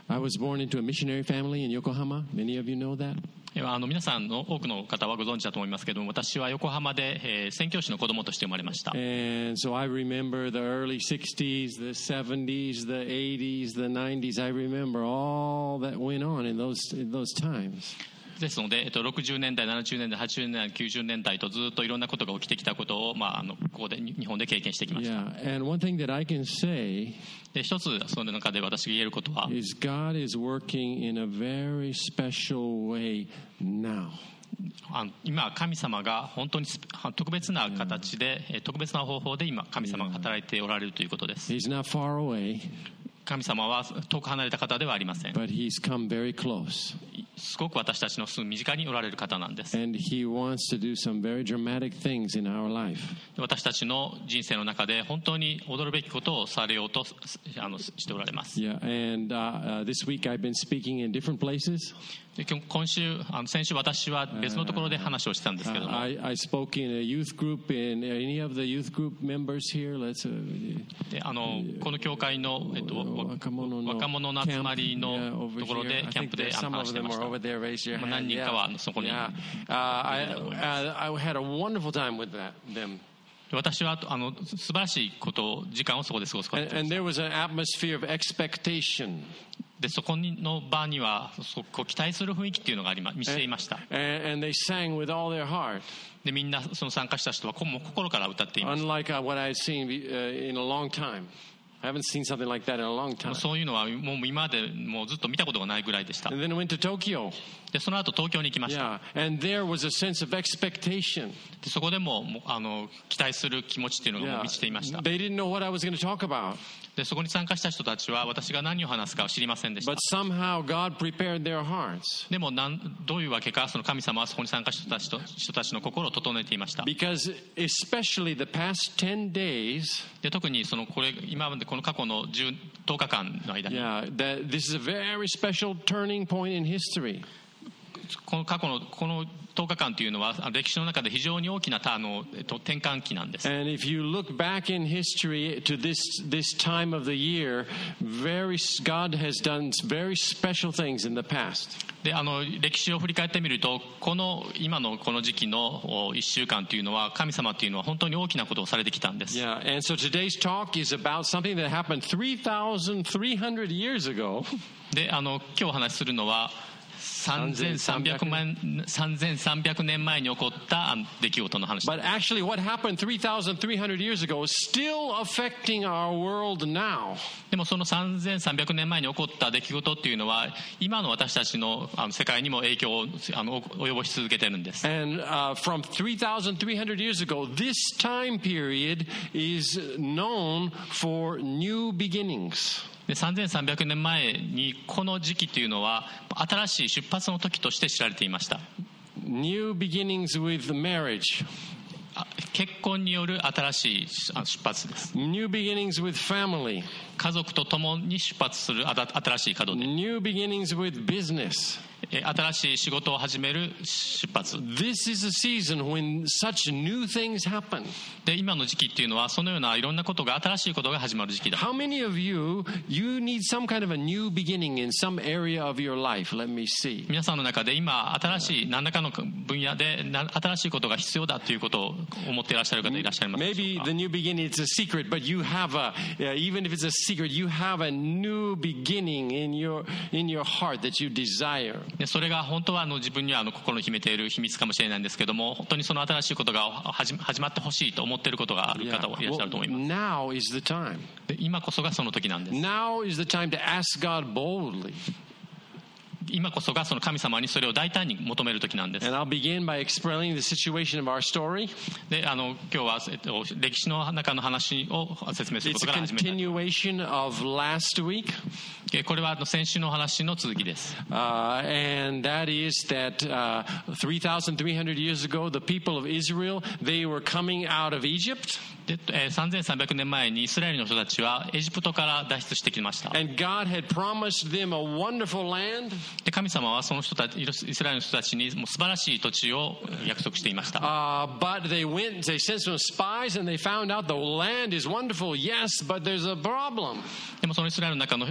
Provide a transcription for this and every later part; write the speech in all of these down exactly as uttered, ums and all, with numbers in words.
I was born into a missionary family in Yokohama. Many of you know that. あの皆さんの多くの方はご存知だと思いますけども、私は横浜で、えー、宣教師の子供として生まれました。 And so I remember the early sixties, the seventies, the eighties, the nineties. I remember all that went on in those, in those times. ですので、えっと、ろくじゅうねんだい、ななじゅうねんだい、はちじゅうねんだい、きゅうじゅうねんだいとずっといろんなことが起きてきたことを、まあ、あのここで日本で経験してきました。 Yeah, and one thing that I can say で一つその中で私が言えることは、 is God is working in a very special way now. あの今神様が本当に特別な形で、yeah. 特別な方法で今神様が働いておられるということです。 He's not far away. 神様は遠く離れた方ではありません。 But he's come very close. すごく私たちのすぐ身近におられる方なんです。 And he wants to do some very dramatic things in our life. 私たちの人生の中で本当に驚るべきことをされようとあのしておられます。 Yeah, and uh, uh, this week I've been speaking in different places. で今週あの先週私は別のところで話をしてたんですけども、 uh, I, I spoke in a youth group. In any of the youth group members here? Let's. Uh, であのこの教会のえっと若者の集まりのところでキャンプで話してました。何人かはそこに。 Yeah. Uh, I, uh, I had a wonderful time with that, them. 私はあの素晴らしいこと時間をそこで過ごすことができました。 And, and there was an atmosphere of expectation. でそこの場にはこう期待する雰囲気っていうのがありましていました。 And, and they sang with all their heart. でみんなその参加した人は心から歌っていました。 Unlike uh, what I had seen uh, in a long time. I haven't seen something like that in a long time. そういうのはもう今までもうずっと見たことがないぐらいでした。 And then I went to Tokyo. でその後東京に行きました。 Yeah. And there was a sense of expectation. でそこでもあの期待する気持ちっていうのがもう満ちていました。 Yeah. They didn't know what I was going to talk about. でそこに参加した人たちは私が何を話すかを知りませんでした。 But somehow God prepared their hearts. でもなんどういうわけかその神様はそこに参加した人たちと人たちの心を整えていました。 Because especially the past ten days. で特にそのこれ今までこの過去のじゅう、とおかかんの間に。 Yeah, that this is a very special turning point in history. この過去のこのとおかかんというのは歴史の中で非常に大きなあの、えっと、転換期なんです。 And if you look back in history to this this time of the year, very God has done very special things in the past. であの歴史を振り返ってみるとこの今のこの時期のいっしゅうかんというのは神様というのは本当に大きなことをされてきたんです。 Yeah, and so today's talk is about something that happened three thousand three hundred years ago. であの今日お話しするのはさんぜんさんびゃくねんまえに起こった出来事の話。 But actually what happened three thousand three hundred years ago is still affecting our world now. でもそのさんぜんさんびゃくねんまえに起こった出来事っていうのは今の私たち の, あの世界にも影響をあの及ぼし続けてるんです。 And、uh, from three thousand three hundred years ago, this time period is known for new beginnings. でさんぜんさんびゃくねんまえにこの時期というのは新しい出発の時として知られていました。 New beginnings with marriage. 結婚による新しい出発です。 New beginnings with family. 家族と共に出発する新しい門出。 New beginnings with business. 新しい仕事を始める出発。 This is a season when such new things happen. で今の時期っていうのはそのようないろんなことが新しいことが始まる時期だ。 How many of you you need some kind of a new beginning in some area of your life? Let me see. 皆さんの中で今新しい何らかの分野で新しいことが必要だということを思っていらっしゃる方いらっしゃいますでしょうか。 Maybe the new beginning is a secret, but you have a uh, even if it's a secret, you have a new beginning in your in your heart that you desire. でそれが本当はあの自分にはあの心に秘めている秘密かもしれないんですけども、本当にその新しいことが始まってほしいと思っていることがある方もいらっしゃると思います。 Now is the time. で今こそがその時なんです。 Now is the time to ask God boldly. 今こそがその神様にそれを大胆に求める時なんです。 And I'll begin by explaining the situation of our story. であの今日は、えっと、歴史の中の話を説明することから始めたい。 It's a continuation of last week. これは先週の話の続きです。 Uh, and that is that uh, three thousand three hundred years ago, the people of Israel, they were coming out of Egypt. でえー、さんぜんさんびゃくねんまえにイスラエルの人たちはエジプトから脱出してきました。 And God had promised them a wonderful land. で神様はその人たちイスラエルの人たちにもう素晴らしい土地を約束していました。 Uh, but they went, they sent some spies and they found out the land is wonderful, yes, but there's a problem. でもそのイスラエルの中のスパイの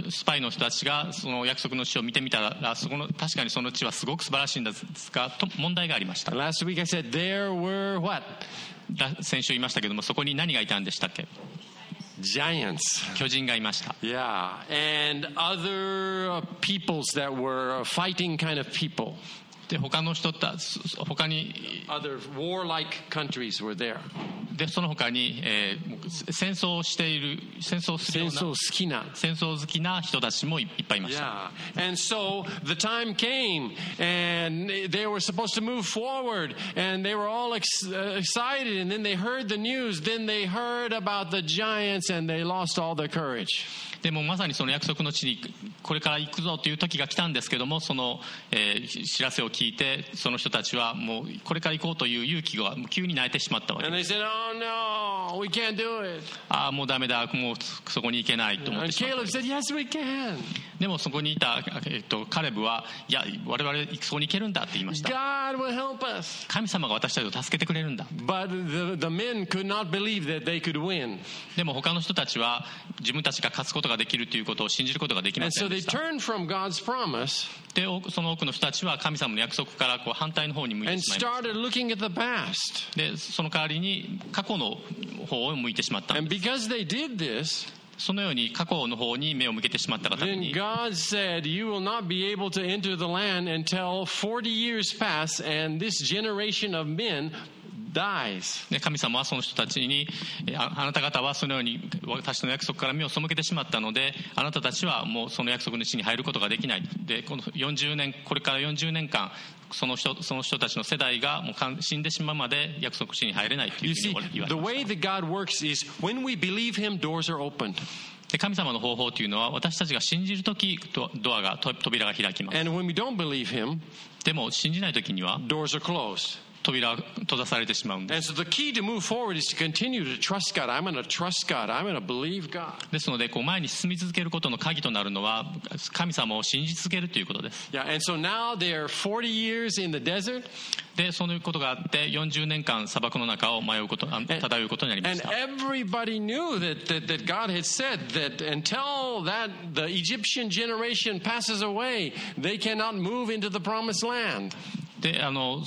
の人たちがその約束の地を見てみたら、そこの確かにその地はすごく素晴らしいんですが、と問題がありました。 Last week I said there were what? 先週言いましたけども、そこに何がいたんでしたっけ？ Giants. 巨人がいました。 Yeah, and other peoples that were fighting kind of people. で他の人た他に other warlike countries were there. でその他に、えー、戦争をしている戦争するような戦争好きな戦争好きな人たちもいっぱいいました。 Yeah. And so the time came and they were supposed to move forward and they were all ex- excited and then they heard the news, then they heard about the giants and they lost all their courage. でもまさにその約束の地にこれから行くぞという時が来たんですけども、その、えー、知らせを聞いてその人たちはもうこれから行こうという勇気が急に泣いてしまったわけです。 And they said, "Oh no, we can't do it." ああもうダメだ、もうそこに行けないと思ってしまった。 And Caleb said, "Yes, we can." でもそこにいた、えっと、カレブはいや我々そこに行けるんだって言いました。 God will help us. 神様が私たちを助けてくれるんだ。 But the, the men could not believe that they could win. でも他の人たちは自分たちが勝つことができるということを信じることができませんでした。 And so they turned from God's promise. でその多くの人たちは神様の約束からこう反対の方に向いてしまいました。 And started looking at the past. でその代わりに過去の方を向いてしまったんです。 And because they did this, そのように過去の方に目を向けてしまったがために、 then God said, "You will not be able to enter the land until forty years pass, and this generation of men dies." で神様はその人たちに あ, あなた方はそのように私の約束から目を背けてしまったので、あなたたちはもうその約束の地に入ることができない。でこのよんじゅうねんこれからよんじゅうねんかんその 人, その人たちの世代がもう死んでしまうまで約束地に入れないというふうに言われました。 The way that God works is when we believe Him, doors are opened. で神様の方法というのは私たちが信じるときドアが扉が開きます。 And when we don't believe Him, でも信じないときには doors are closed. 扉閉ざされてしまうんです。 And so the key to move forward is to continue to trust God. I'm going to trust God. I'm going to believe God. ですのでこう前に進み続けることの鍵となるのは神様を信じ続けるということです。 Yeah, and so now they're forty years in the desert. でそういうことがあってよんじゅうねんかん砂漠の中を迷うこと漂うことになりました。 And everybody knew that, that, that God had said that until that the Egyptian generation passes away, they cannot move into the promised land. であの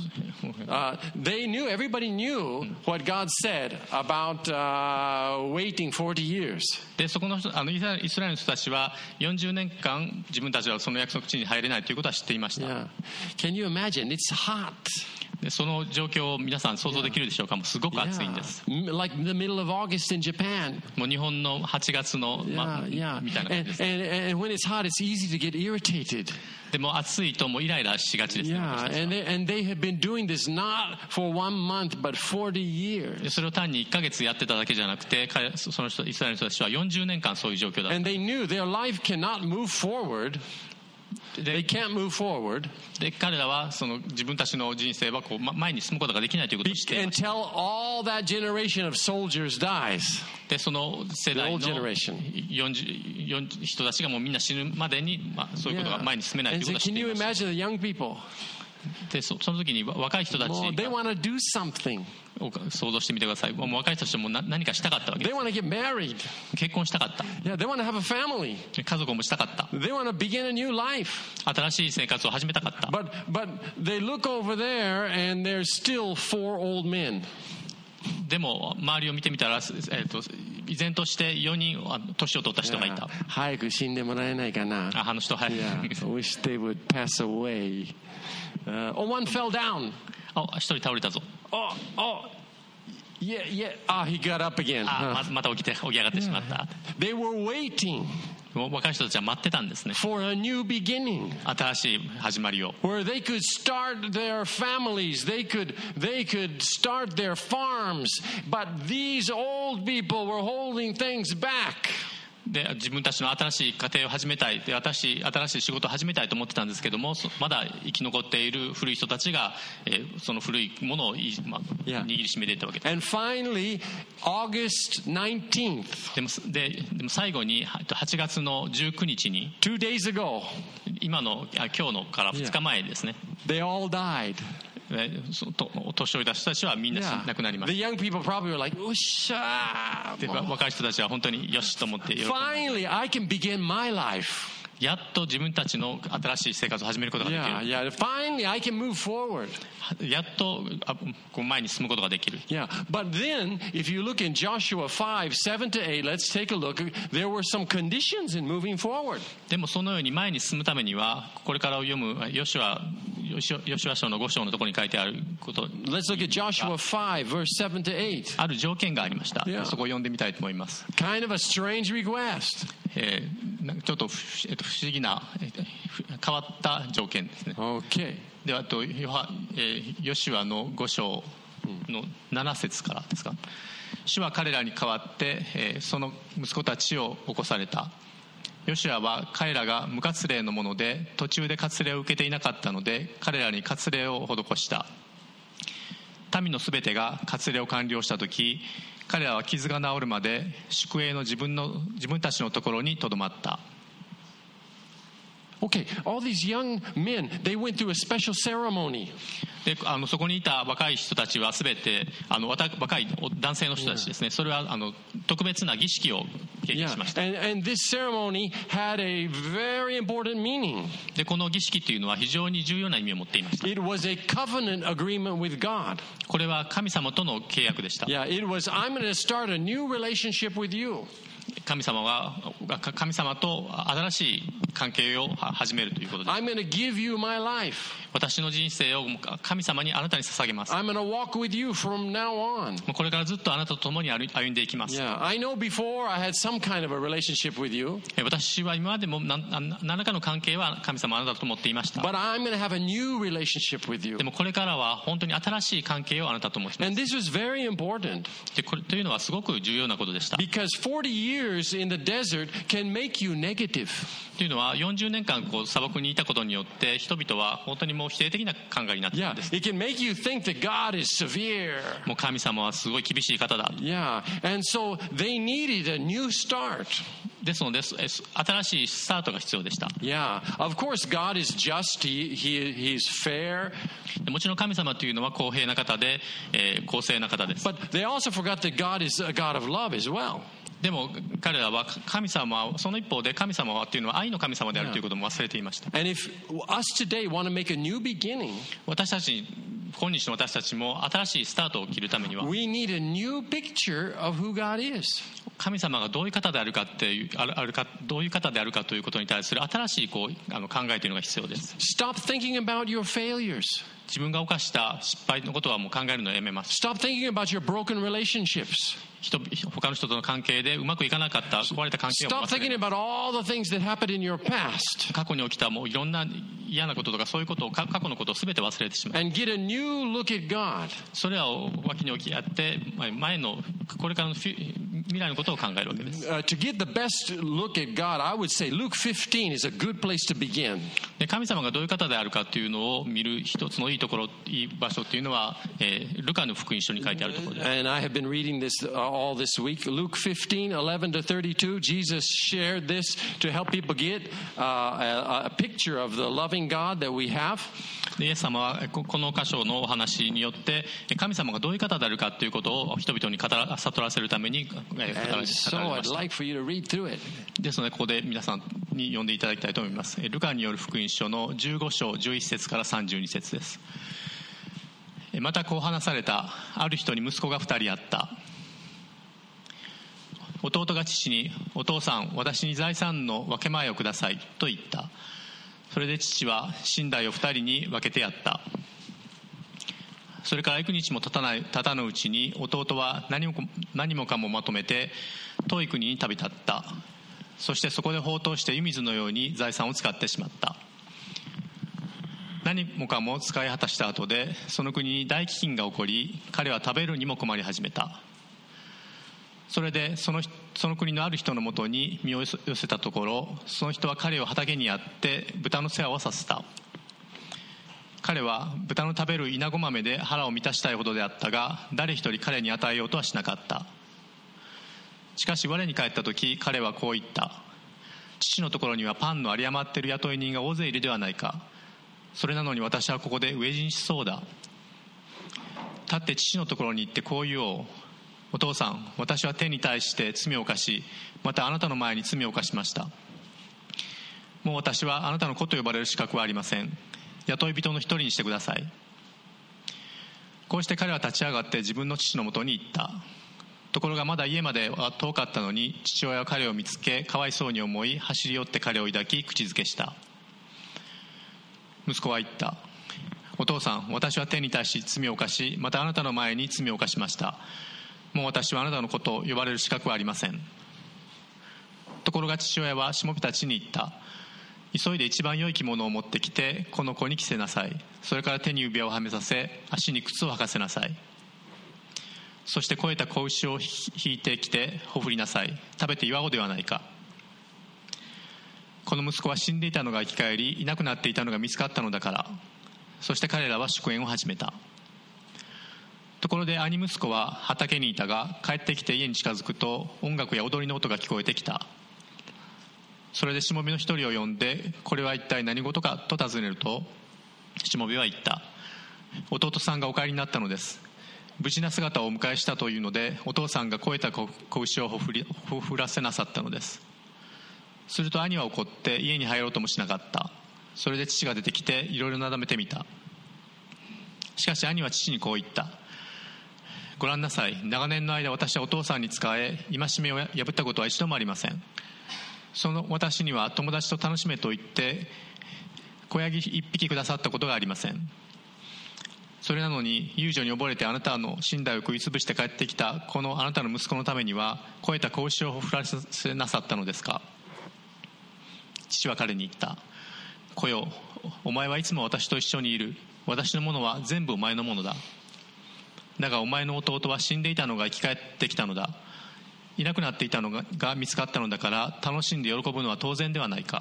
Uh, they knew, everybody knew what God said about uh, waiting forty years. でそこの人あのイスラエルの人たちはよんじゅうねんかん自分たちはその約束地に入れないということは知っていました。 Yeah. Can you imagine? It's hot. でその状況を皆さん想像できるでしょうか。もうすごく暑いんです。 Yeah. Like the middle of August in Japan. もう日本のはちがつの、ま yeah, yeah. みたいな感じです。 And, and, and when it's hot, it's easy to get irritated. でも暑いともうイライラしがちですね。 Yeah, and they, and they have been doing this not for one month but forty years. それを単にいっかげつやってただけじゃなくて、その人イスラエルの人たちはよんじゅうねんかんそういう状況だった。 And they knew their life cannot move forward. They can't move forward. で彼らはその自分たちの人生はこう前に進むことができないということを知っていました。 Until all that generation of soldiers dies. でその世代のよんじゅう人たちがもうみんな死ぬまでに、まあ、そういうことが前に進めないということを知っていました。 Can you imagine the young people? で そ, その時に若い人たちが They want to do something. 想像してみてください。もう若い人たちも何かしたかったわけです。 They want to get married. 結婚したかった。 Yeah, they want to have a family. 家族もしたかった。 They want to begin a new life. 新しい生活を始めたかった。 But, but they look over there and there's still four old men. でも周りを見てみたら、えー、と依然としてよにん年を取った人がいた。 Yeah, 早く死んでもらえないかな。 あの人早く。 Yeah, I wish they would pass away. Uh, oh, one fell down. あ、一人倒れたぞ。 Oh, oh, yeah, yeah. Ah, he got up again. あ、また起きて起き上がってしまった。 They were waiting. 若い人たちは待ってたんですね。 For a new beginning. 新しい始まりを。 Where they could start their families, they could they could start their farms, but these old people were holding things back. で自分たちの新しい家庭を始めたいで新しい新しい仕事を始めたいと思ってたんですけども、まだ生き残っている古い人たちが、えー、その古いものを、まあ yeah. 握りしめていったわけです。 And finally, August nineteenth. でもででも最後にはちがつのじゅうくにちに Two days ago. 今の今日のからふつかまえですね。 They all died. 年寄りたちたちはみんな亡くなりま The した。 young people probably were like, "Usha!" で若い人たちは本当によしと思って喜んだ。 Finally, I can begin my life. やっと自分たちの新しい生活を始めることができ Yeah, る。 yeah. Finally, I can move forward. やっとあこう前に進むことができる。 Yeah, but then if you look in Joshua five, seven to eight, let's take a look. There were some conditions in moving forward. でもそのように前に進むためには、これから読むヨシュアヨシュア書のご章のところに書いてあること、 Let's look at Joshua five, verse seven to eight. ある条件がありました。 Yeah. そこを読んでみたいと思います。 Kind of a strange request. えー、ちょっと不、えっと、不思議な、えっと、変わった条件ですね。 Okay. ではとヨハ、えー、ヨシュアのご章のなな節からですか。主は彼らに代わって、えー、その息子たちを起こされた。ヨシュアは彼らが無割礼のもので途中で割礼を受けていなかったので、彼らに割礼を施した。民のすべてが割礼を完了したとき、彼らは傷が治るまで宿営の自分の自分たちのところにとどまった。 Okay, all these young men, they went through a special ceremony. であのそこにいた若い人たちはすべてあの若い男性の人たちですね。それはあの特別な儀式を経験 Yeah, しました。 and, and this ceremony had a very important meaning. でこの儀式というのは非常に重要な意味を持っていました。 It was a covenant agreement with God. これは神様との契約でした。 Yeah, it was, I'm going to start a new relationship with you. 神様は神様と新しい関係を始めるということです。 I'm going to give you my life. 私の人生を神様にあなたに捧げます。 I'm going to walk with you from now on. これからずっとあなたと共に歩んでいきます。 Yeah, I know before I had some kind of a relationship with you, 私は今までも何何らかの関係は神様あなたと持っていました。 but I'm going to have a new relationship with you. でもこれからは本当に新しい関係をあなたと持ちます。 And this was very important でこれというのはすごく重要なことでした。 because forty years in the desert can make you negative. というのはよんじゅうねんかんこう砂漠にいたことによって人々は本当にもう否定的な考えになっている Yeah, んです。 it can make you think that God is severe. もう神様はすごい厳しい方だ。 Yeah, and so they needed a new start. ですので新しいスタートが必要でした。 Yeah, of course God is just, he, he, he's fair. もちろん神様というのは公平な方で、えー、公正な方です。 But they also forgot that God is a God of love as well. でも彼らは神様はその一方で神様はというのは愛の神様であるということも忘れていました。 And if us today want to make a new beginning, 私たち今日の私たちも新しいスタートを切るためには we need a new picture of who God is. 神様がどういう方であるかっていうあるかどういう方であるかということに対する新しいこうあの考えというのが必要です。 Stop thinking about your failures. 自分が犯した失敗のことはもう考えるのをやめます。 Stop thinking about your broken relationships. 人他の人との関係でうまくいかなかった壊れた関係を Stop 忘れ thinking about all the things that happened in your past 過去に起きたもういろんな嫌なこととかそういうことを過去のことを全て忘れてしまう。 and get a new look at God. それらを脇に置きやって前のこれからの未来のことを考えるわけです。 Uh, to get the best look at God, I would say Luke fifteen is a good place to begin. で神様がどういう方であるかというのを見る一つのいいところいい場所というのは、えー、ルカの福音書に書いてあるところです。 And I have been reading this uh, all this week. Luke fifteen, eleven to thirty-two. Jesus shared this to help people get uh, a, a picture of the loving God that we have. イエス様はこの箇所のお話によって神様がどういう方であるかということを人々に語ら悟らせるために語られま And し so た。 I'd like for you to read through it. ですのでここで皆さんに読んでいただきたいと思います。ルカによる福音書のじゅうご章じゅういち節からさんじゅうに節です。またこう話された。ある人に息子がふたりあった。弟が父に、お父さん、私に財産の分け前をくださいと言った。それで父は身代をふたりに分けてやった。それから幾日も経たない経たぬうちに弟は何も何もかもまとめて遠い国に旅立った。そしてそこで放蕩して湯水のように財産を使ってしまった。何もかも使い果たした後でその国に大飢饉が起こり、彼は食べるにも困り始めた。それでそのその国のある人のもとに身を寄せたところ、その人は彼を畑にやって豚の世話をさせた。彼は豚の食べるイナゴ豆で腹を満たしたいほどであったが、誰一人彼に与えようとはしなかった。しかし我に帰った時、彼はこう言った。父のところにはパンの有り余っている雇い人が大勢いるではないか。それなのに私はここで飢え死にしそうだ。 立って父のところに行ってこう言おう。お父さん、私は天に対して罪を犯し、またあなたの前に罪を犯しました。もう私はあなたの子と呼ばれる資格はありません。雇い人の一人にしてください。こうして彼は立ち上がって自分の父のもとに行った。ところがまだ家までは遠かったのに、父親は彼を見つけ、かわいそうに思い、走り寄って彼を抱き、口づけした。息子は言った。お父さん、私は天に対し罪を犯し、またあなたの前に罪を犯しました。もう私はあなたの子と呼ばれる資格はありません。ところが父親はしもべたちに言った。急いで一番良い着物を持ってきて、この子に着せなさい。それから手に指輪をはめさせ、足に靴を履かせなさい。そして肥えた子牛を引いてきてほふりなさい。食べて祝おうではないか。この息子は死んでいたのが生き返り、いなくなっていたのが見つかったのだから。そして彼らは祝宴を始めた。ところで兄息子は畑にいたが、帰ってきて家に近づくと音楽や踊りの音が聞こえてきた。それでしもべの一人を呼んで、これは一体何事かと尋ねると、しもべは言った。弟さんがお帰りになったのです。無事な姿をお迎えしたというので、お父さんが肥えた子牛をほふりほふらせなさったのです。すると兄は怒って家に入ろうともしなかった。それで父が出てきていろいろなだめてみた。しかし兄は父にこう言った。ご覧なさい。長年の間私はお父さんに仕え、戒めを破ったことは一度もありません。その私には友達と楽しめと言って子ヤギ一匹くださったことがありません。それなのに遊女に溺れてあなたの身代を食いつぶして帰ってきたこのあなたの息子のためには肥えた子牛をほふらせなさったのですか。父は彼に言った。子よ、お前はいつも私と一緒にいる。私のものは全部お前のものだ。だがお前の弟は死んでいたのが生き返ってきたのだ。いなくなっていたの が, が見つかったのだから楽しんで喜ぶのは当然ではないか。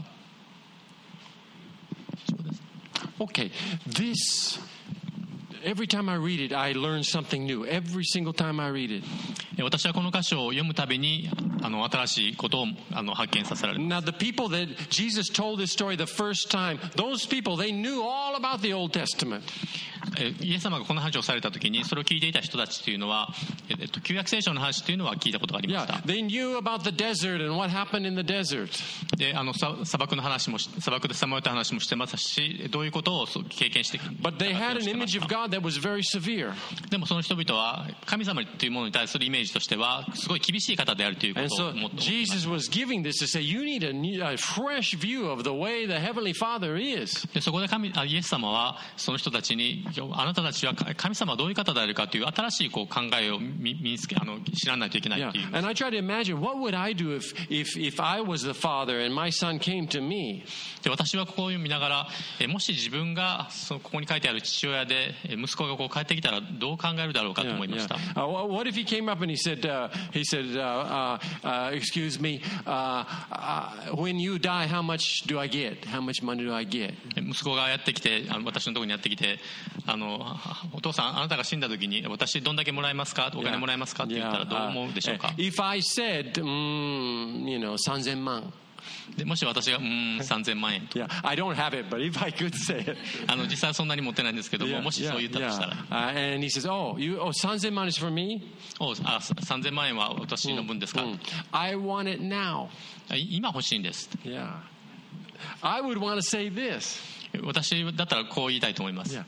Okay, this every time I read it, I learn something new. Every single time I read it. 私はこの箇所を読むたびにあの新しいことをあの発見させられる。 Now, the people that Jesus told this story the first time, those people, they knew all about the Old Testament. イエス様がこの話をされたときにそれを聞いていた人たちというのは、えっと、旧約聖書の話というのは聞いたことがありました。 Yeah, they knew about the desert and what happened in the desert. で、あの砂漠の話も砂漠でさまよった話もしてますし、どういうことを経験してきた。 But they had an image of God that was very severe. でもその人々は神様というものに対するイメージとしてはすごい厳しい方であるというこ And とを so 思っています。 Jesus was giving this to say, you need a, new, a fresh view of the way the Heavenly Father is. でそこで神あイエス様はその人たちに、あなたたちは神様はどういう方であるかという新しいこう考えを身につけあの知らないといけないという。 Yeah. And I try to imagine what would I do if, if, if I was the father and my son came to me. で私はここを見ながら、えもし自分がそのここに書いてある父親で息子がこう帰ってきたらどう考えるだろうかと思いました。 Yeah, yeah. Uh, what if he came up and he said, uh, he said, uh, uh, uh, excuse me, uh, uh, when you die, how much do I get? How much money do I get? 息子がやってきて、あの私のところにやってきて、あのお父さんあなたが死んだ時に私どんだけもらえますか、お金もらえますかって言ったらどう思うでしょうか。 Yeah. Uh, if I said, mm, you know, さんぜんまん。 でもし私がうーんさんぜんまん円と、 yeah, I don't have it, but if I could say it. あの実際はそんなに持ってないんですけども、 yeah, もしそう言ったとしたら、 yeah, yeah. Uh, and he says, oh, you, oh, さんぜんまん is for me? おあさんぜんまん円は私の分ですか、 mm, mm. I want it now. 今欲しいんです。 Yeah. I would want to say this. 私だったらこう言いたいと思います。 Yeah.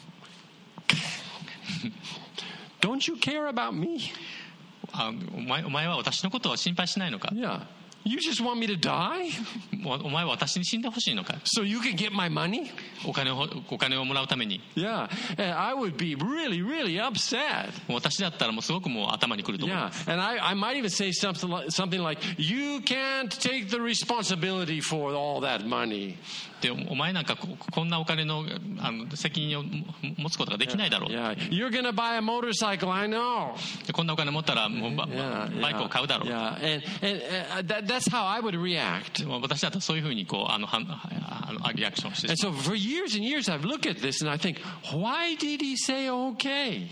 Don't you care about me? あお前、お前は私のことを心配しないのか。 Yeah. You just want me to die? お前は私に死んでほしいのか。 So you can get my money? お金を、お金をもらうために。 Yeah. And I would be really, really upset. 私だったらもうすごくもう頭にくると思う。 Yeah. And I, I might even say something like, something like, you can't take the responsibility for all that money. でお前なんか こ, こんなお金 の, あの責任を持つことができないだろう。 Yeah. Yeah. You're gonna buy a motorcycle, I know. でこんなお金持ったらもうバ, yeah. バイクを買うだろう。 Yeah. And, and, uh, that, that's how I would react. でも私だったらそういうふうにこうあのあのリアクションしてしまう。 And so for years and years I've looked at this and I think, why did he say okay?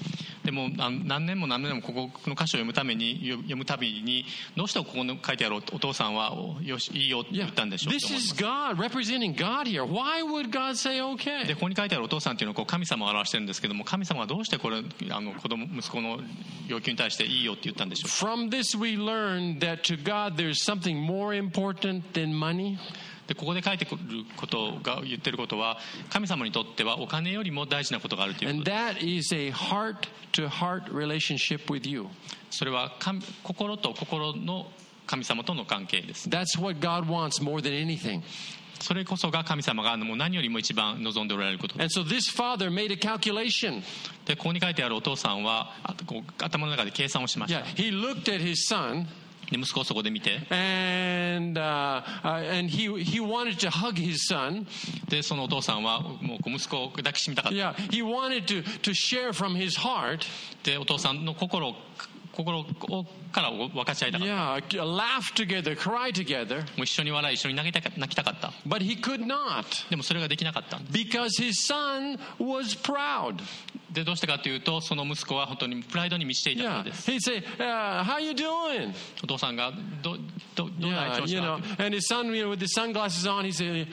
でもあの何年も何年もここの箇所を読むために読むたびにどうしてここの書いてあるお父さんはよしいいよって言ったんでしょう This と思います。 is God representing God here. Why would God say で okay? ここに書いてあるお父さんっていうのはこう神様を表してるんですけども、神様はどうしてこれあの子供息子の要求に対していいよって言ったんでしょうか。 From this we learn that to God there's something more important than money. でここで書いてくることが言ってることは、神様にとってはお金よりも大事なことがあるというこ And とです。 that is a heart-to-heart relationship with you. それは神心と心の神様との関係です。 That's what God wants more than anything. それこそが神様がもう何よりも一番望んでおられることで And so this father made a calculation. でここに書いてあるお父さんはあこう頭の中で計算をしました。 Yeah, he looked at his son で息子をそこで見て、 and uh, uh, and he he wanted to hug his son. でそのお父さんはもうこう息子を抱きしめたかった。 Yeah, he wanted to to share from his heart. でお父さんの心を心をから分かち合いたかった。 Yeah, laugh together, cry together. もう一緒に笑い一緒に泣きたか泣きたかった。 But he could not でもそれができなかったんです。 because his son was proud. でどうしてかというと、その息子は本当にプライドに満ちていたから Yeah, です。 he'd say, uh, "How you doing?" お父さんがどどどうだい Yeah, 調子 you は know, and his son, you know, with his sunglasses on, he said,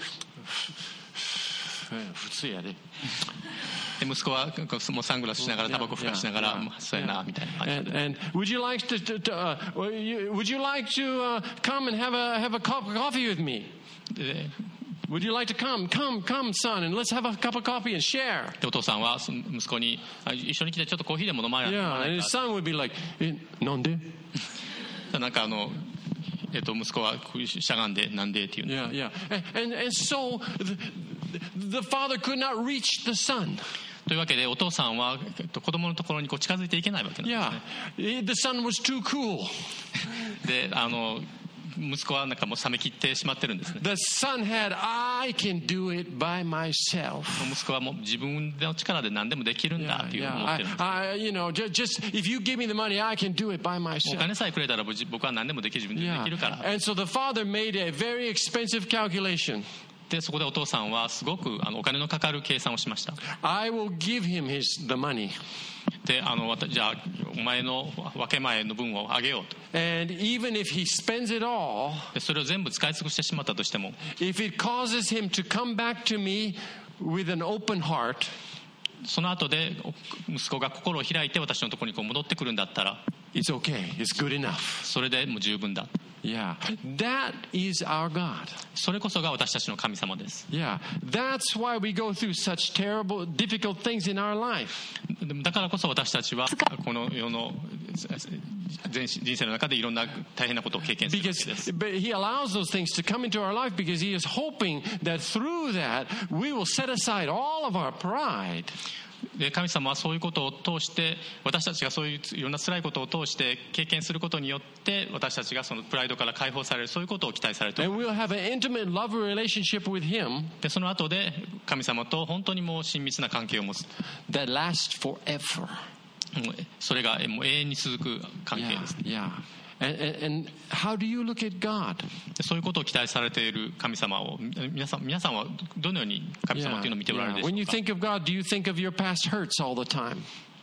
普通やで。 で息子はもうサングラスしながらタバコふかしながら、まあそうやなみたいな感じ And, で。 and would you like to, to, to uh, would you like to uh, come and have a have a cup of coffee with me? で Would you like to come, come, come, son, and let's have a cup of coffee and share? でお父さんはその息子にあ一緒に来てちょっとコーヒーでも飲まない飲ま Yeah, な and い his か。 son would be like, "え、なんで?" なんかあのえっと息子はしゃがんでなんでっていう。 Yeah, yeah. And, and, and so the, the father could not reach the son. というわけでお父さんはえっと子供のところにこう近づいていけないわけなんですね。 Yeah, the son was too cool. であの息子はなんかもう冷め切ってしまってるんですね。 The son had, I can do it by myself. 息子はもう自分の力で何でもできるんだ Yeah, っていう yeah. 思ってるんです。 I, I, you know, just, just if you give me the money, I can do it by お myself. 金さえくれたら僕は何でもできる自分でで Yeah. きるから。 And so the father made a very expensive calculation. でそこでお父さんはすごくあのお金のかかる計算をしました。 I will give him his the money. であのじゃあお前の分け前の分をあげようと。 And even if he spends it all, でそれを全部使い尽くしてしまったとしても、 if it causes him to come back to me with an open heart, その後で息子が心を開いて私のところにこう戻ってくるんだったら it's okay. It's good enough. それでもう十分だ。 Yeah. That is our God. それこそが私たちの神様です。 Yeah. That's why we go through such terrible, difficult things in our life. でもだからこそ私たちはこの世の人生の中でいろんな大変なことを経験するわけ Because です。 but he allows those things to come into our life because he is hoping that through that we will set aside all of our pride. で神様はそういうことを通して私たちがそういういろんな辛いことを通して経験することによって私たちがそのプライドから解放される、そういうことを期待されている。 And we'll have an intimate love relationship with him でその後で神様と本当にもう親密な関係を持つ。 that lasts forever. もうそれがもう永遠に続く関係 Yeah, です。 yeah. And, and, and how do you look at God? でそういうことを期待されている神様を皆さん皆さんはどのように神様というのを見ておられるでしょ When う you か。 think of God, do you think of your past hurts all the time?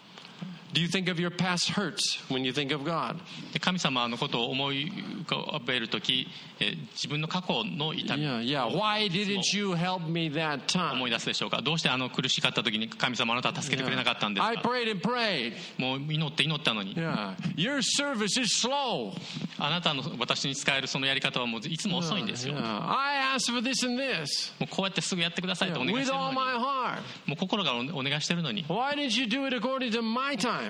Do you think of your past hurts when you think of God? で神様のことを思い浮かべるとき、えー自分の過去の痛み Yeah, yeah. Why didn't you help me that 思い time? 出すでしょうか。どうしてあの苦しかったときに神様あなたは助けてくれなかったんです I か。 prayed and prayed. もう祈って祈ったのに、 Yeah. Your service is slow. あなたの私に使えるそのやり方はもういつも遅いんですよ。 Yeah. I asked for this and this もうこうやってすぐやってくださいとお願い with してるの all に、 my heart. もう心からお願いしてるのに、 Why didn't you do it according to my time?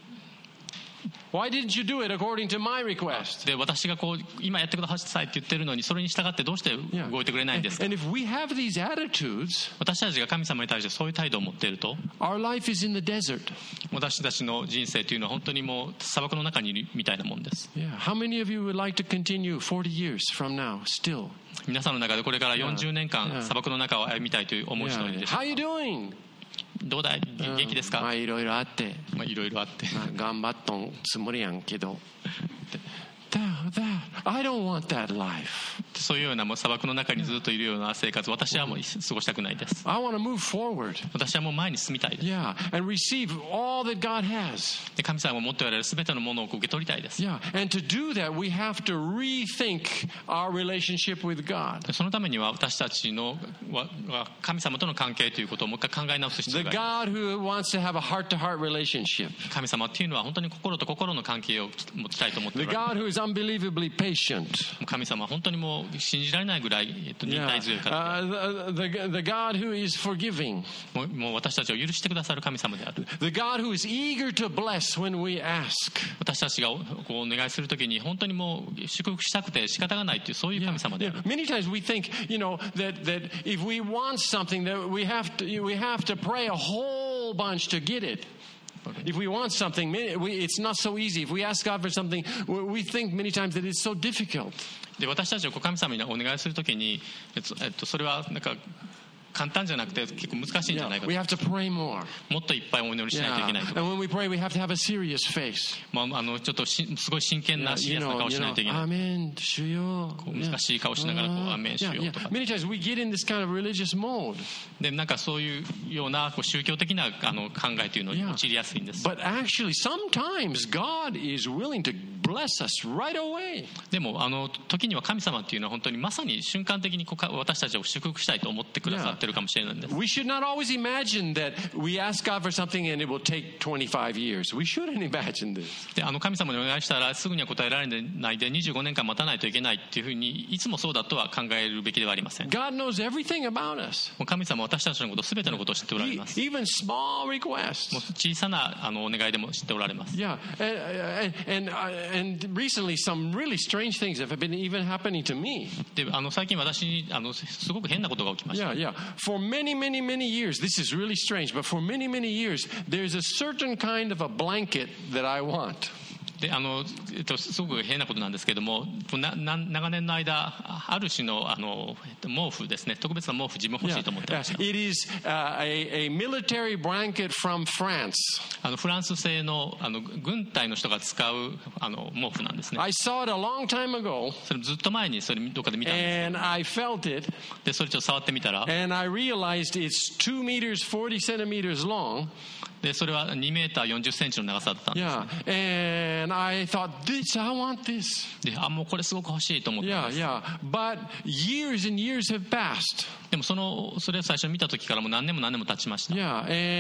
Why didn't you do it according to my request? で私がこう今やってくださいって言ってるのにそれに従ってどうして動いてくれないんですか。 And if we have these attitudes, 私たちが神様に対してそういう態度を持っていると、 our life is in the desert. 私たちの人生というのは本当にもう砂漠の中にいるみたいなもんです。 Yeah. How many of you would like to continue forty years from now still? 皆さんの中でこれからよんじゅうねんか Yeah. ん砂漠の中を歩みたいという思う人がいる Yeah. でしょう How you doing? どうだい元気ですか。 まあいろいろあって、 まあいろいろあって、 まあ、頑張っとんつもりやんけど。 That, that, I don't want that life. そういうようなもう砂漠の中にずっといるような生活、私はもう過ごしたくないです。 I want to move forward. 私はもう前に進みたいです。 Yeah, and receive all that God has. で神様が持っておられる全てのものを受け取りたいです。 Yeah, and to do that, we have to rethink our relationship with God. そのためには私たちの神様との関係ということをもう一回考え直す必要 The があります。 God who wants to have a heart-to-heart relationship. 神様っていうのは本当に心と心の関係を持ちたいと思ってお The られる。 God who is unbelievably patient. 神様は本当にもう信じられないぐらい、えっと、忍耐強い方で、 Uh, the, the, the God who is forgiving. もうもう私たちを許してくださる神様である。 The God who is eager to bless when we ask. 私たちがこうお願いするときに本当にもう祝福したくて仕方がないというそういう神様である。 Many times we think, you know, that, that if we want something, that we have to, we have to pray a whole bunch to get it. If we want something, we, it's not so easy. If we ask God for something, we think many times that it's so difficult. で私たちを神様にお願いするときに、えっとえっと、それはなんか簡単じゃなくて結構難しいんじゃないかと。 We have to pray more. もっといっぱいお祈りしないといけないと Yeah. And when we pray, we have to have a serious face. まあ、あのちょっとしすごい真剣なシリアスな顔しないといけない。 Amen. 主よ。 こう難しい顔しながらこうアーメン主よとか。 Many times we get in this kind of religious mode. でなんかそういうようなこう宗教的なあの考えというのに陥りやすいんです。 But actually, sometimes God is willing to bless us right away. でもあの時には神様っていうのは本当にまさに瞬間的にこう私たちを祝福したいと思ってくださってるかもしれないんです。 We should not always imagine that we ask God for something and it will take twenty-five years. We shouldn't imagine this. であの神様にお願いしたらすぐには答えられないでにじゅうごねんかん待たないといけないっていうふうにいつもそうだとは考えるべきではありません。 God knows everything about us. もう神様は私たちのこと全てのことを知っておられます。 Even small requests. もう小さなあのお願いでも知っておられます。 Yeah, and and, and, and recently some really strange things have been even happening to me. であの最近私にあのすごく変なことが起きました。 Yeah, yeah. For many, many, many years, this is really strange, but for many, many years, there's a certain kind of a blanket that I want. であのえっと、すごく変なことなんですけどもなな長年の間ある種のあの毛布ですね特別な毛布自分欲しいと思ってました。 Yeah, it is、uh, a, a military blanket from France. あのフランス製のあの軍隊の人が使うあの毛布なんですね。 I saw it a long time ago. それずっと前にそれどっかで見たんです。 And I felt it. でそれちょっと触ってみたら And I realized it's two meters forty centimeters long. でそれはにメーターよんじゅっセンチの長さだったんです。 Yeah, and I thought, this, I want this. であもうこれすごく欲しいと思ってま Yeah, す。 yeah. But years and years have passed. でもそのそれを最初見た時からもう何年も何年も経ちました。 Yeah,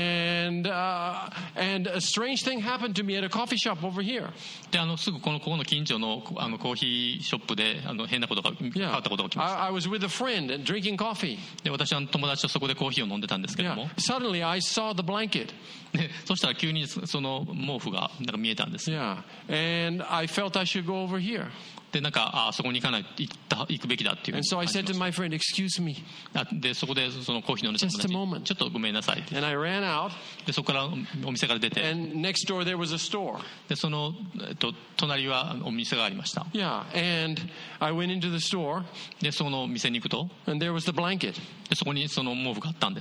and uh, and a strange thing happened to me at a coffee shop over here. であのすぐこのここの近所のあのコーヒーショップであの変なことが変 Yeah, わったことが起きました。 I, I was with a friend and drinking coffee. で私は友達とそこでコーヒーを飲んでたんですけど Yeah, も、 suddenly I saw the blanket. でそしたら急にその毛布がなんか見えたんです。 Yeah, and I felt I should go over here. でなんかあそこに行かない行った行くべきだっていうふう And に so I 感じ said ま to した。 my friend, excuse me. あでそこでそのコーヒー飲んでた友 Just a 達 moment. にちょっとごめんなさいって。 And I ran out, でそこからお店から出て、 and next door there was a store. でその、えっと、隣はお店がありました。 Yeah, and I went into the store, でその店に行くと and there was the blanket. でそこにその毛布があったんです。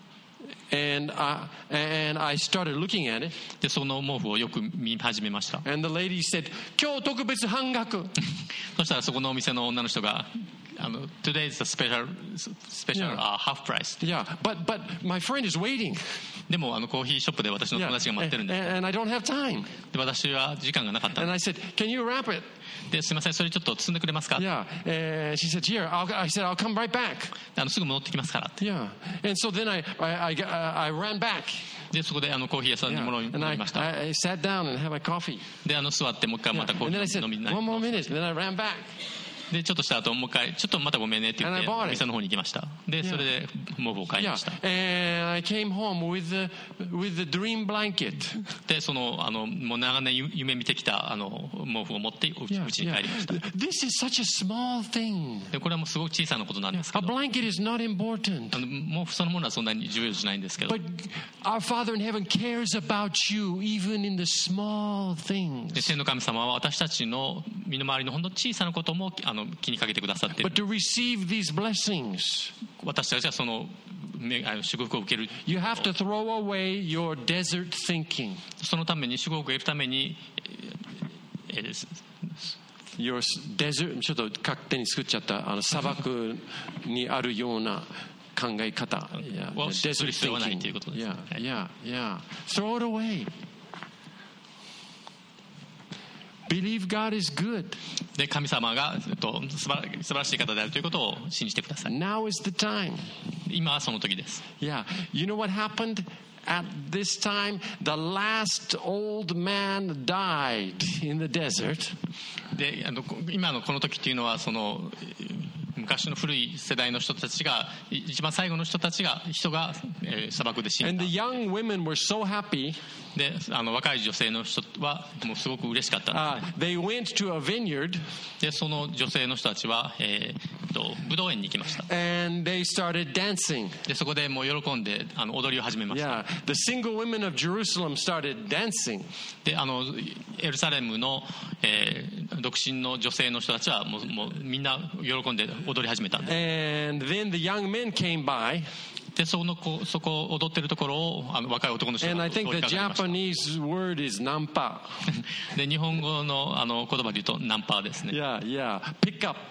And I, and I started looking at it, でその毛布をよく見始めました。 and the lady said, 今日特別半額。 そしたらそこのお店の女の人があの Today is a special, special、 Yeah. uh, half price。 Yeah, but, but my friend is waiting. でもあのコーヒーショップで私の Yeah, 友達が待ってるん and, で、 and I don't have time. で私は時間がなかったん And で I said, can you wrap it? ですいませんそれちょっと積んでくれますか、 Yeah, and she said, here. I'll, I said, I'll come right back. あのすぐ戻ってきますからって。 Yeah, and so then I, I, I, got- uh, I ran back. でそこであのコーヒー屋さんに Yeah, 戻り and 戻 I, りました。 I, I sat down and had my coffee. であの座ってもう一回 Yeah, またコー and ヒ then I said, ー飲みになり one more minute. And then I ran back. でちょっとした後もう一回ちょっとまたごめんねって言っ And て I bought it. 店の方に行きました。で Yeah. それで毛布を買い Yeah, ました。 and I came home with the, with the dream blanket. でそのあのもう長年ゆ夢見てきたあの毛布を持ってうち Yeah, うちに帰りました。 yeah. This is such a small thing. でこれはもうすごく小さなことなんですけ A ど、 blanket is not important. あの毛布そのものはそんなに重要じゃないんですけど、 But our Father in heaven cares about you even in the small で things. 天の神様は私たちの身の回りのほんの小さなこともあの気にかけてくださってい But る。 to receive these blessings, 私たちはそのめあの祝福を受ける。 you have to throw away your desert thinking. そのために祝福を得るために、えー your desert ちょっと勝手に作っちゃったあの砂漠にあるような考え方 yeah, をする必要はないということですね。 Yeah, yeah, yeah. Throw it away. Believe God is good. で神様がと素晴ら素晴らしい方であるということを信じてください。 Now is the time. 今はその時です。 Yeah. You know what happened at this time? The last old man died in the desert. であの今のこの時っていうのはその昔の古い世代の人たちが一番最後の人たちが人が、えー、砂漠で死んだ。 And the young women were so happy. であの若い女性の人はもうすごく嬉しかったんです、 uh, They went to a vineyard. でその女性の人たちは、えー、とブドウ園に行きました。 And they started dancing. でそこでもう喜んであの踊りを始めました。 Yeah. The single women of Jerusalem started dancing. であのエルサレムの、えー、独身の女性の人たちはもう、もうみんな喜んで踊り始めたんで。 And then the young men came by. でその子そこ踊ってるところをあの若い男の人が And I 通り think か the かりました。 Japanese word is nampa. で日本語のあの言葉で言うとナンパですね。 Yeah, yeah. Pick up.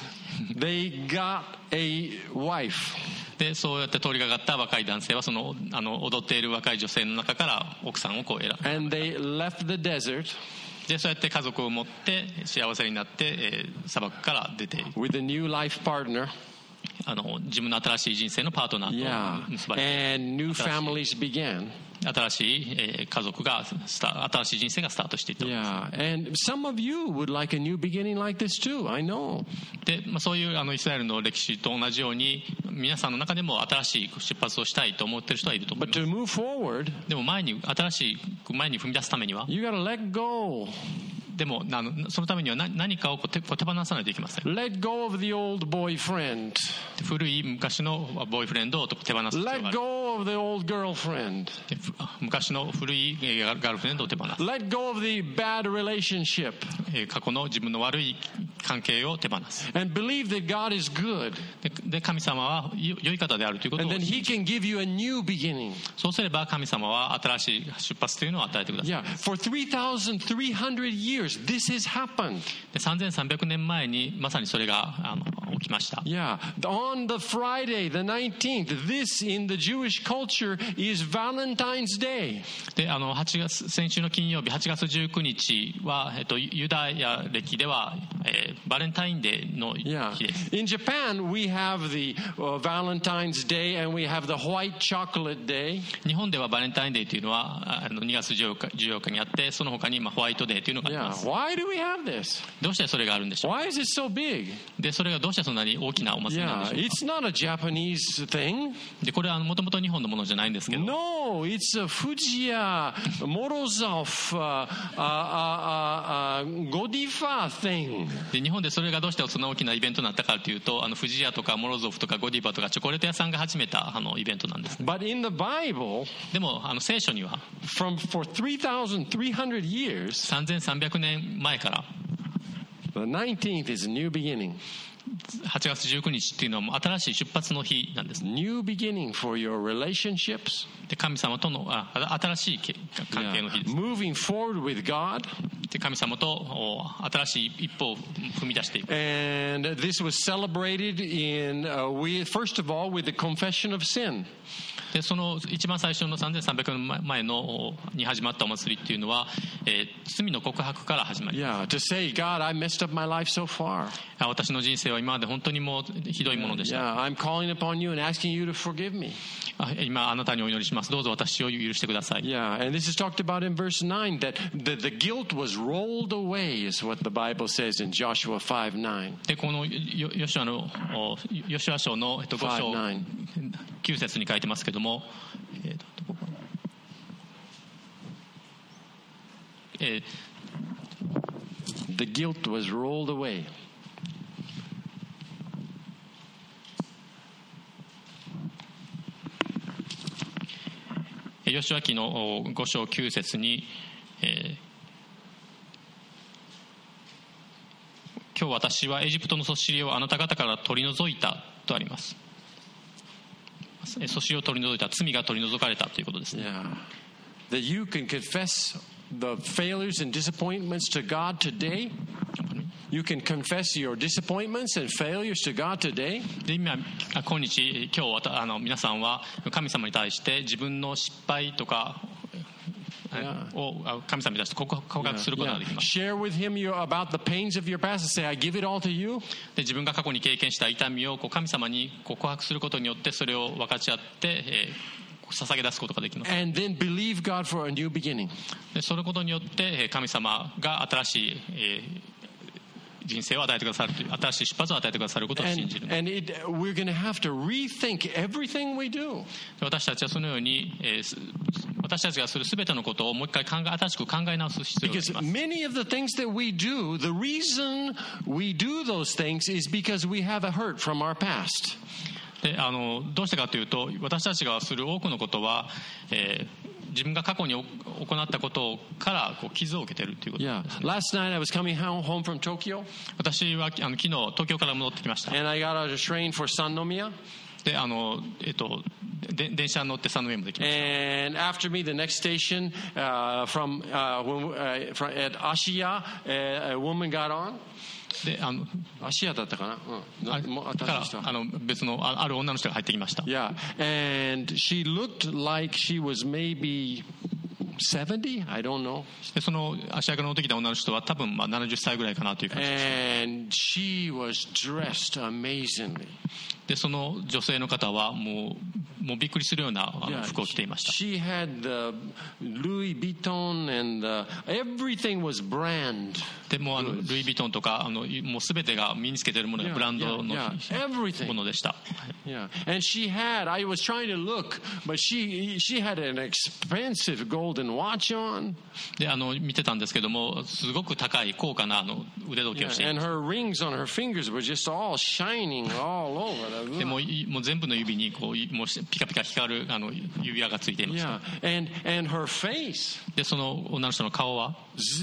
They got a wife. でそうやって通りかかった若い男性はそのあの踊っている若い女性の中から奥さんをこう選んだ。 And they left the desert でそうやって家族を持って幸せになって、えー、砂漠から出て with a new life partner. あの自分の新しい人生のパートナー Yeah. と結ばれて And new families began. 新しい、えー、家族がスタ新しい人生がスタートしていった。 Yeah. And some of you would like a new beginning like this too. I know. で、まあ、そういうあのイスラエルの歴史と同じように皆さんの中でも新しい出発をしたいと思っている人はいると思い But ます。 to move forward, でも前に新しい前に踏み出すためには you got to let go. でもあのそのためには何何かをこう 手, こう手放さないといけません。 Let go of the old boyfriend. 古い昔のボーイフレンドを手放す必要があ Let る。 go of the old girlfriend. で昔の古いえーガールフレンドを手放す。 Let go of the bad relationship. えー過去の自分の悪い関係を手放す。 And believe that God is good. でで神様はよ良い方であるということを And then 信 He じ can give you a new beginning. そうすれば神様は新しい出発というのを与えてください。 Yeah. For three thousand three hundred years, this has happened. でさんぜんさんびゃくねんまえにまさにそれがあの起きました。 Yeah. On the Friday, the nineteenth, this in the Jewish culture is Valentine's Day. であのはちがつ先週の金曜日はちがつじゅうくにちは、えっと、ユダヤ歴では、えー、バレンタインデーの日 Yeah. です。 In Japan, we have the uh, Valentine's Day and we have the white chocolate day. 日本ではバレンタインデーというのはあのにがつじゅうよっか、じゅうよっかにあって、その他にまあホワイトデーというのがあり Yeah. ます。 Why do we have this? どうしてそれがあるんでしょう。 Why is it so big? でそれがどうしてそんなに大きなお祭りなん Yeah. でしょうか。 It's not a Japanese thing. でこれはもともと日本のものじゃないんですけど、 No, it's a Fujiya, Morozov, uh, uh, uh, uh, Godiva thing. で日本でそれがどうしてそんな大きなイベントになったかというと、あのフジヤとかモロゾフとかゴディバとかチョコレート屋さんが始めたあのイベントなんです。 But in the Bible, でもあの聖書には from for three thousand three hundred years, さんぜんさんびゃくねんまえから the nineteenth is a new beginning. はちがつじゅうくにちっていうのはもう新しい出発の日なんです。 New beginning for your relationships. で神様とのあ新しい関係の日 Yeah. です。 Moving forward with God. で神様とお新しい一歩を踏み出していく。 And this was celebrated in, uh, we, first of all, with the confession of sin. でその一番最初のさんぜんさんびゃくねんまえのに始まったお祭りっていうのは、えー、罪の告白から始まり、 Yeah, to say, God, I messed up my life so far. 私の人生は今まで本当にもうひどいものでした。 Yeah, I'm calling upon you and asking you to forgive me. あ今あなたにお祈りします。どうぞ私を許してください。 Yeah, and this is talked about in verse nine, that the, the guilt was rolled away, is what the Bible says in Joshua five nine. でこのヨヨシュアのおヨシュア書の、えっと、ご章きゅう節に書いてますけども、えーとどこかなえー The guilt was rolled away. ヨシュア記のご章きゅう節に、えー、今日私はエジプトのそしりをあなた方から取り除いたとあります。そしりを取り除いた、罪が取り除かれたということですね。 Yeah. That you can confess the failures and disappointments to God today. You can confess your disappointments and failures to God today. で今今日今日あの皆さんは神様に対して自分の失敗とかを神様に対して告白することができます。 Share with him your, about the pains of your past and say, I give it all to you. で自分が過去に経験した痛みをこう神様に告白することによってそれを分かち合って、えー、捧げ出すことができます。 And then believe God for a new beginning. でそのことによって神様が新しい、えー人生を与えてくださるという新しい出発を与えてくださることを信じる。 And, and it, we're going to have to rethink everything we do. 私たちはそのように、えー、私たちがするすべてのことをもう一回考え新しく考え直す必要があります。 Because many of the things that we do, the reason we do those things is because we have a hurt from our past. であのどうしてかというと私たちがする多くのことは、えー自分が過去に行ったことからこう傷を受けているということです、ね。 Yeah. Last night I was coming home from Tokyo. 私はあの昨日東京から戻ってきました。 And I got out of train for Sannomiya. であのえっとで電車に乗って三宮まで来ました。 And after me, the next station uh, from uh, when, uh, from at Ashiya, uh, a woman got on. であの芦屋だったかな、うん、 あもうからあの別のある女の人が入ってきました。 Yeah, and she looked like she was maybe seventy, I don't know. でその芦屋から乗ってきた女の人は多分まあななじゅっさいぐらいかなという感じです。 And she was dressed amazingly. でその女性の方はもうもうびっくりするようなあの服を着ていました。 She had the Louis Vuitton and the, everything was brand. でもあのルイ・ヴィトンとかあのもうすべてが身につけているものがブランドのものでした。 Yeah, and she had. I was trying to look, but she she had an expensive golden watch on. であの見てたんですけどもすごく高い高価なあの腕時計をしていました。 And her rings on her fingers were just all shining all over. でももう全部の指にこうもうピカピカ光るあの指輪がついていました。 Yeah, and and her face. でその女の人の顔は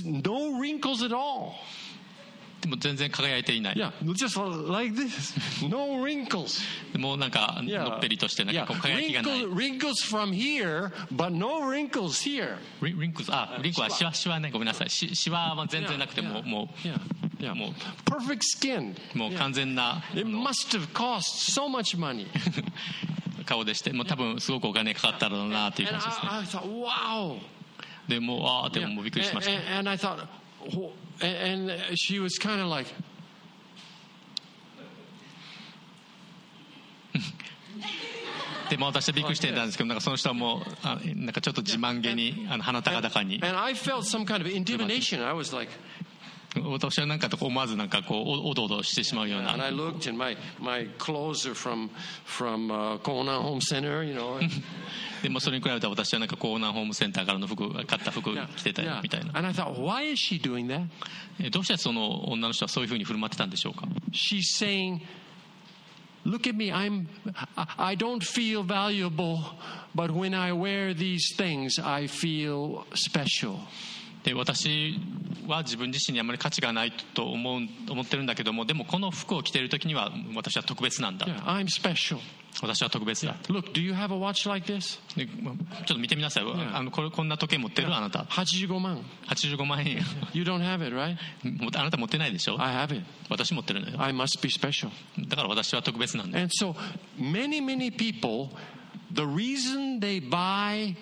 no wrinkles at all. でも全然輝いていない。 Yeah, just like this. No wrinkles. もうなんかのっぺりとしてなんかこう輝きがない。 Wrinkles from here, but no wrinkles here. Wrinkles あ、リンクはシワシワねごめんなさい。シシワは全然なくてももうもう perfect skin. もう完全な。 It must have cost so much money. 顔でしてもう多分すごくお金かかったろうなという感じですね。 I thought, wow. でもうああでももうびっくりしました。 And I thought. And she was kind of like, でも私はびっくりしてたんですけどなんかその人はもうあなんかちょっと自慢げにあの鼻高々に。 And I felt some kind of intimidation. I was like, 私はなんか思わずなんかこうおどおどしてしまうような。 And I looked and my my clothes are from from uh, Konan Home Center, you know. でもそれに比べたら私はなんかコーナーホームセンターからの服買った服着てたみたいな。 And I thought, why is she doing that? どうしてその女の人はそういうふうに振る舞ってたんでしょうか。 She's saying, look at me, I'm I don't feel valuable, but when I wear these things, I feel special. で私は自分自身にあまり価値がないと思う思ってるんだけどもでもこの服を着ている時には私は特別なんだ。 Yeah, I'm special. 私は特別だ。 Look, do you have a watch like this? ちょっと見てみなさい。Yeah. あのこれこんな時計持ってるあなた。 はちじゅうごまん。 はちじゅうごまんえん。 You don't have it, right? あなた持ってないでしょ。 I have it. 私持ってるのよ。 I must be special. だから私は特別なんだ。 And so many many people, the reason they buy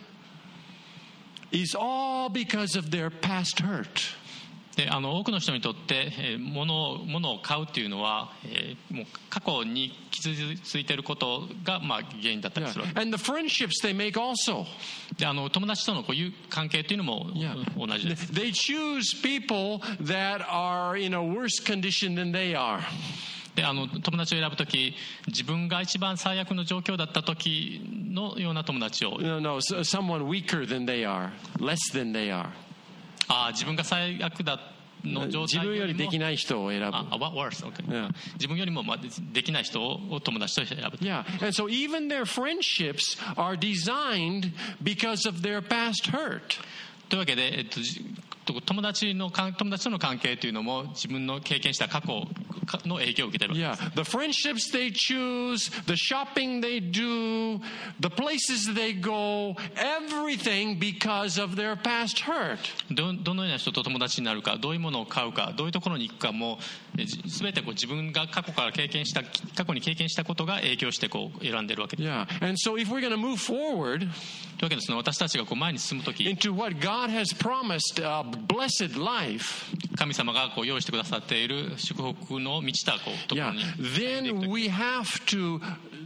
is all because of their past hurt. であの多くの人にとって、えー、物を物を買うっていうのは、えー、もう過去に傷ついていることが、まあ、原因だったりする。 Yeah. And the friendships they make also. であの友達とのこういう関係っていうのも、yeah. 同じです。 They choose people that are in a worse condition than they are. であの友達を選ぶとき自分が一番最悪の状況だった時のような友達を。 No, no, someone weaker than they are, less than they are. あ自分が最悪だの状態よりも自分よりできない人を選ぶ。 あ、worse, okay. Yeah. 自分よりもできない人を友達と選ぶ。 Yeah, and so even their friendships are designed because of their past hurt. というわけで、えっと、友達の友達との関係というのも自分の経験した過去の影響を受けてるわけです。 Yeah, the friendships they choose, the shopping they do, the places they go, everything because of their past hurt. ど, どのような人と友達になるか、どういうものを買うか、どういうところに行くかも、すべてこう自分が過去から経験した過去に経験したことが影響してこう選んでるわけです。 Yeah, and so if we're going to move forward というわけですね、私たちがこう前に進むとき、 into what God has promised, a blessed life, 神様がこう用意してくださっている祝福の満ちたこうところ yeah, に、 then we have to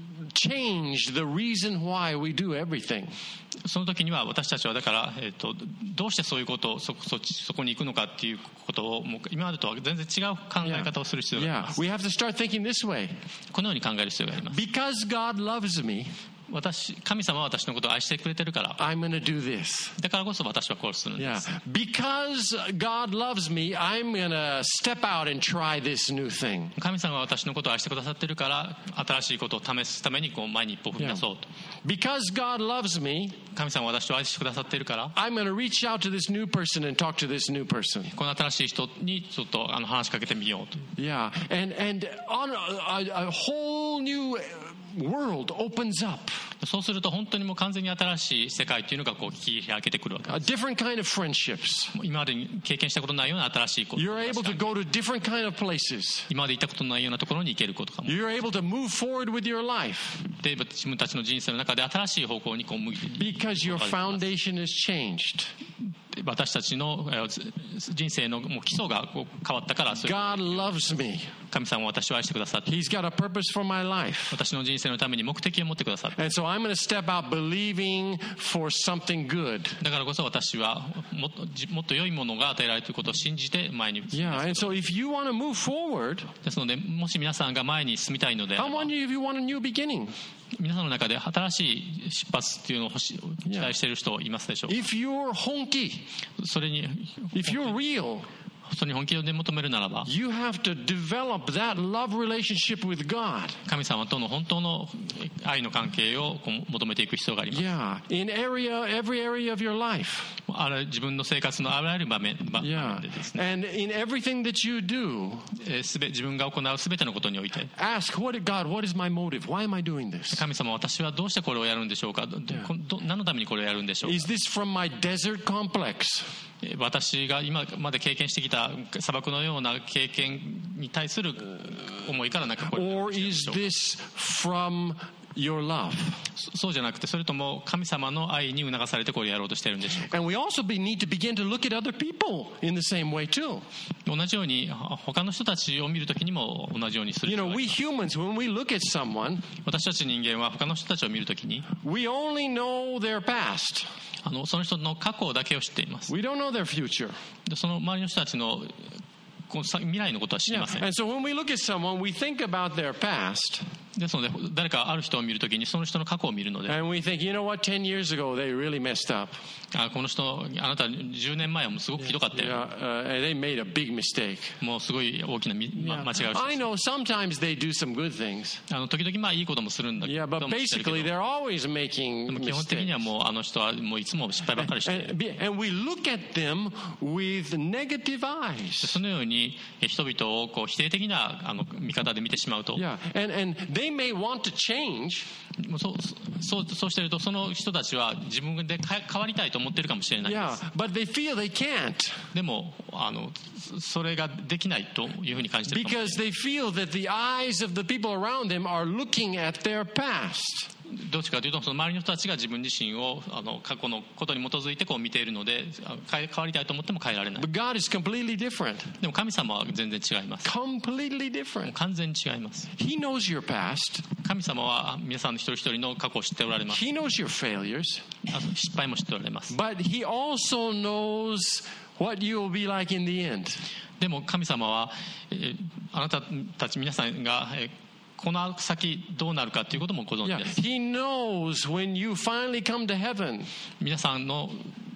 change the reason why we do everything. その時には私たちはだから、えー、とどうしてそういうことを そ, そ, そこに行くのかっていうことをもう今までとは全然違う考え方をする必要があります。 Yeah, we have to start thinking this way. このように考える必要があります。 Because God loves me, 私神様は私のことを愛してくれてるから、 I'm going to do this. だからこそ私はこうするんで Yeah, す。 because God loves me, I'm going to step out and try this new thing. 神様は私のことを愛してくださってるから、新しいことを試すためにこう前に一歩踏み出そうと。 Because God loves me, 神様は私を愛してくださってるから、 I'm going to reach out to this new person and talk to this new person. この新しい人にちょっとあの話しかけてみようと。 Yeah, and and on a, a, a whole new world opens up. そうすると本当にもう完全に新しい世界というのがこう切り開けてくるわけで A す。 different kind of friendships. 今までに経験したことないような新しいこと、 You're able to go to different kind of places. 今まで行ったことのないようなところに行けることかも。 You're able to move forward with your life で自分たちの人生の中で新しい方向にこう向いて because your foundation is changed. 私たちのえー人生のもう基礎がこう変わったから、そういう God loves me. 神様は私を愛してくださって、 He's got a purpose for my life. 私の人生のために目的を持ってくださって、 And so I'm going to step out believing for something good. だからこそ私はもっともっと良いものが与えられていることを信じて前に進み Yeah, ます。 and so if you want to move forward, ですので、もし皆さんが前に進みたいのであ how れば、 many of you want a new beginning? 皆さんの中で新しい出発っていうのを欲し期待している人いますでしょうか。 If you're honky, それに if you're real, それに本気で求めるならば、 you have to develop that love relationship with God. 神様との本当の愛の関係をこう求めていく必要があります。 Yeah, in area, every area of your life. あら自分の生活のあらゆる場面場 Yeah, 面でですね、 and in everything that you do, えーすべ自分が行うすべてのことにおいて、 ask, what, God, what is my motive? Why am I doing this? 神様、私はどうしてこれをやるんでしょうか、どこど何のためにこれをやるんでしょうか。 Is this from my desert complex? えー私が今まで経験してきた砂漠のような経験に対する思いからなんかこれをやる Or んで is しょうか。 this from your love? そそうじゃなくて、それとも神様の愛に促されてこれをやろうとしているんでしょうか。 And we also be, need to begin to look at other people in the same way too. 同じように他の人たちを見るときにも同じようにする You 必要 know, があり we ます。 humans, when we look at someone, 私たち人間は他の人たちを見るときに、 we only know their past. あのその人の過去だけを知っています。 We don't know their future. でその周りの人たちのこうさ未来のことは知り Yeah. ません。 And so when we look at someone, we think about their past, ですので誰かある人を見るときにその人の過去を見るので、 and we think, you know what, ten years ago they really messed up. あこの人あなたじゅうねんまえはもうすごくひどかったよ、 Yeah, uh, and they made a big mistake. もうすごい大きなみ、ま Yeah. 間違いをし I て know sometimes they do some good things. あの時々まあいいこともするんだけ Yeah, ど but も知ってる basically けど、 they're always で making も基本的に mistakes. はもうあの人はもういつも失敗ばっかりしている。 And, be- and we look at them with negative eyes. そのようにえ人々をこう否定的なあの見方で見てしまうと、 Yeah, and, and they may want to change, もうそうそうそうしてるとその人たちは自分でか変わりたいと思ってるかもしれないで yeah, す。 but they feel they can't でもあのそそれができないというふうに感じてるかもしれない。 because they feel that the eyes of the people around them are looking at their past. どっちかというとその周りの人たちが自分自身をあの過去のことに基づいてこう見ているので、あ変え変わりたいと思っても変えられない。 But God is completely different. でも神様は全然違います。 Completely different. 完全に違います。 He knows your past. 神様は皆さんの一人一人の過去を知っておられます。 He knows your failures. あと失敗も知っておられます。 But He also knows what you will be like in the end. でも神様は、えーあなたたち皆さんが、えーこの先どうなるかということもご存知 Yeah, です。 He knows when you finally come to heaven, 皆さんの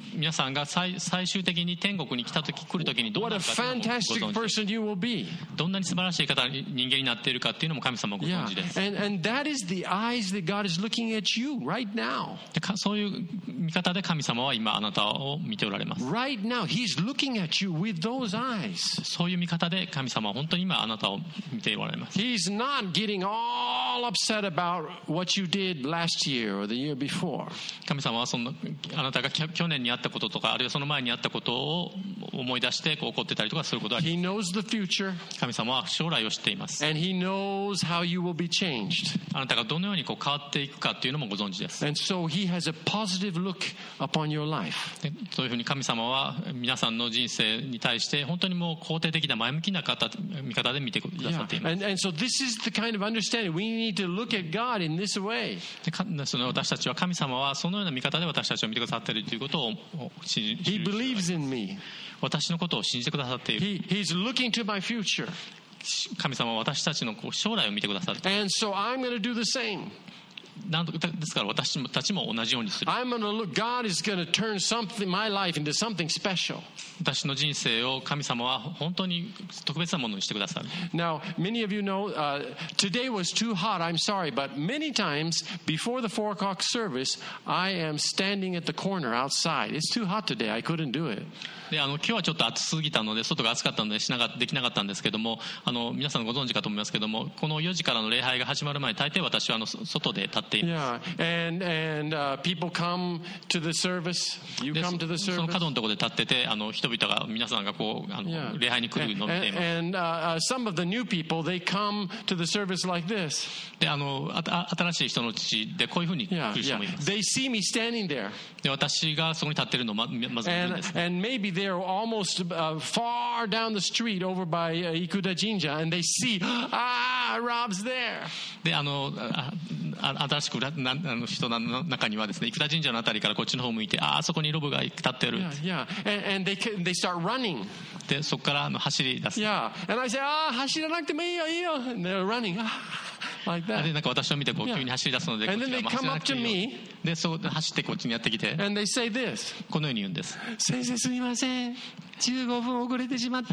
皆さんが 最, 最終的に天国に来た時来る時にどうなるかというのもご存知です。どんなに素晴らしい方人間になっているかというのも神様ご存知です。 Yeah. And, and that is the eyes that God is looking at you right now. でそういう見方で神様は今あなたを見ておられます。 Right now, He's looking at you with those eyes. そういう見方で神様は本当に今あなたを見ておられます。 He's not getting all upset about what you did last year or the year before. 神様はそのあなたが去年にあったこととかあるいはその前にあったことを思い出してこう怒ってたりとかすることはあります。 He knows the future. 神様は将来を知っています。 And He knows how you will be changed. あなたがどのようにこう変わっていくかというのもご存知です。 And so He has a positive look upon your life. でそういうふうに神様は皆さんの人生に対して本当にもう肯定的な前向きな方見方で見てくださっています。 Yeah. And, and so this is the kind of understanding we need to look at God in this way. でその私たちは神様はそのような見方で私たちを見てくださっているということを信じ He believes in me. 私のことを信じてくださっている。 He, he's looking to my future. 神様は私たちのこう将来を見てくださる。 And so I'm going to do the same. なんですから私たちも同じようにする。 I'm going to look. God is going to turn something, my life into something special. 私の人生を神様は本当に特別なものにしてくださる。 Now, many of you know uh, today was too hot. I'm sorry, but many times before the four o'clock service, I am standing at the corner outside. It's too hot today. I couldn't do it. であの今日はちょっと暑すぎたので外が暑かったのでしなができなかったんですけども、あの皆さんご存知かと思いますけども、このよじからの礼拝が始まる前大抵私はあの外で立っています。 Yeah, and and uh, people come to the service. You で come to the その service. 角のところで立ってて、あの人々が皆さんがこうあの、 Yeah. 礼拝に来るのを見ています。 And, and uh, uh, some of the new people, they come to the service like this. であのあ新しい人のうちでこういうふうに来 Yeah, る人 yeah. もいます。 They see me standing there. で私がそこに立っているのを ま, まず見るん And, です。 and maybe they're almost uh, far down the street over by uh, Ikuda Jinja, and they see, ah, Rob's there. であのああ新しくなあの人の中にはですね、生田神社のあたりからこっちの方を向いて、ああそこにロブが立ってる。 Yeah, yeah. And, and they they start running. でそこからあの走り出す。 Yeah. And I say, ah, 走らなくてもいいよ、いいよ. And they're running. Like that. でなんか私を見てこう急に走り出すので、 And こっ then ち they は走 come らな up くて to いいよ。 me. でそう走ってこっちにやってきて、 And they say this. このように言うんです。 先生すみません。じゅうごふん遅れてしまって。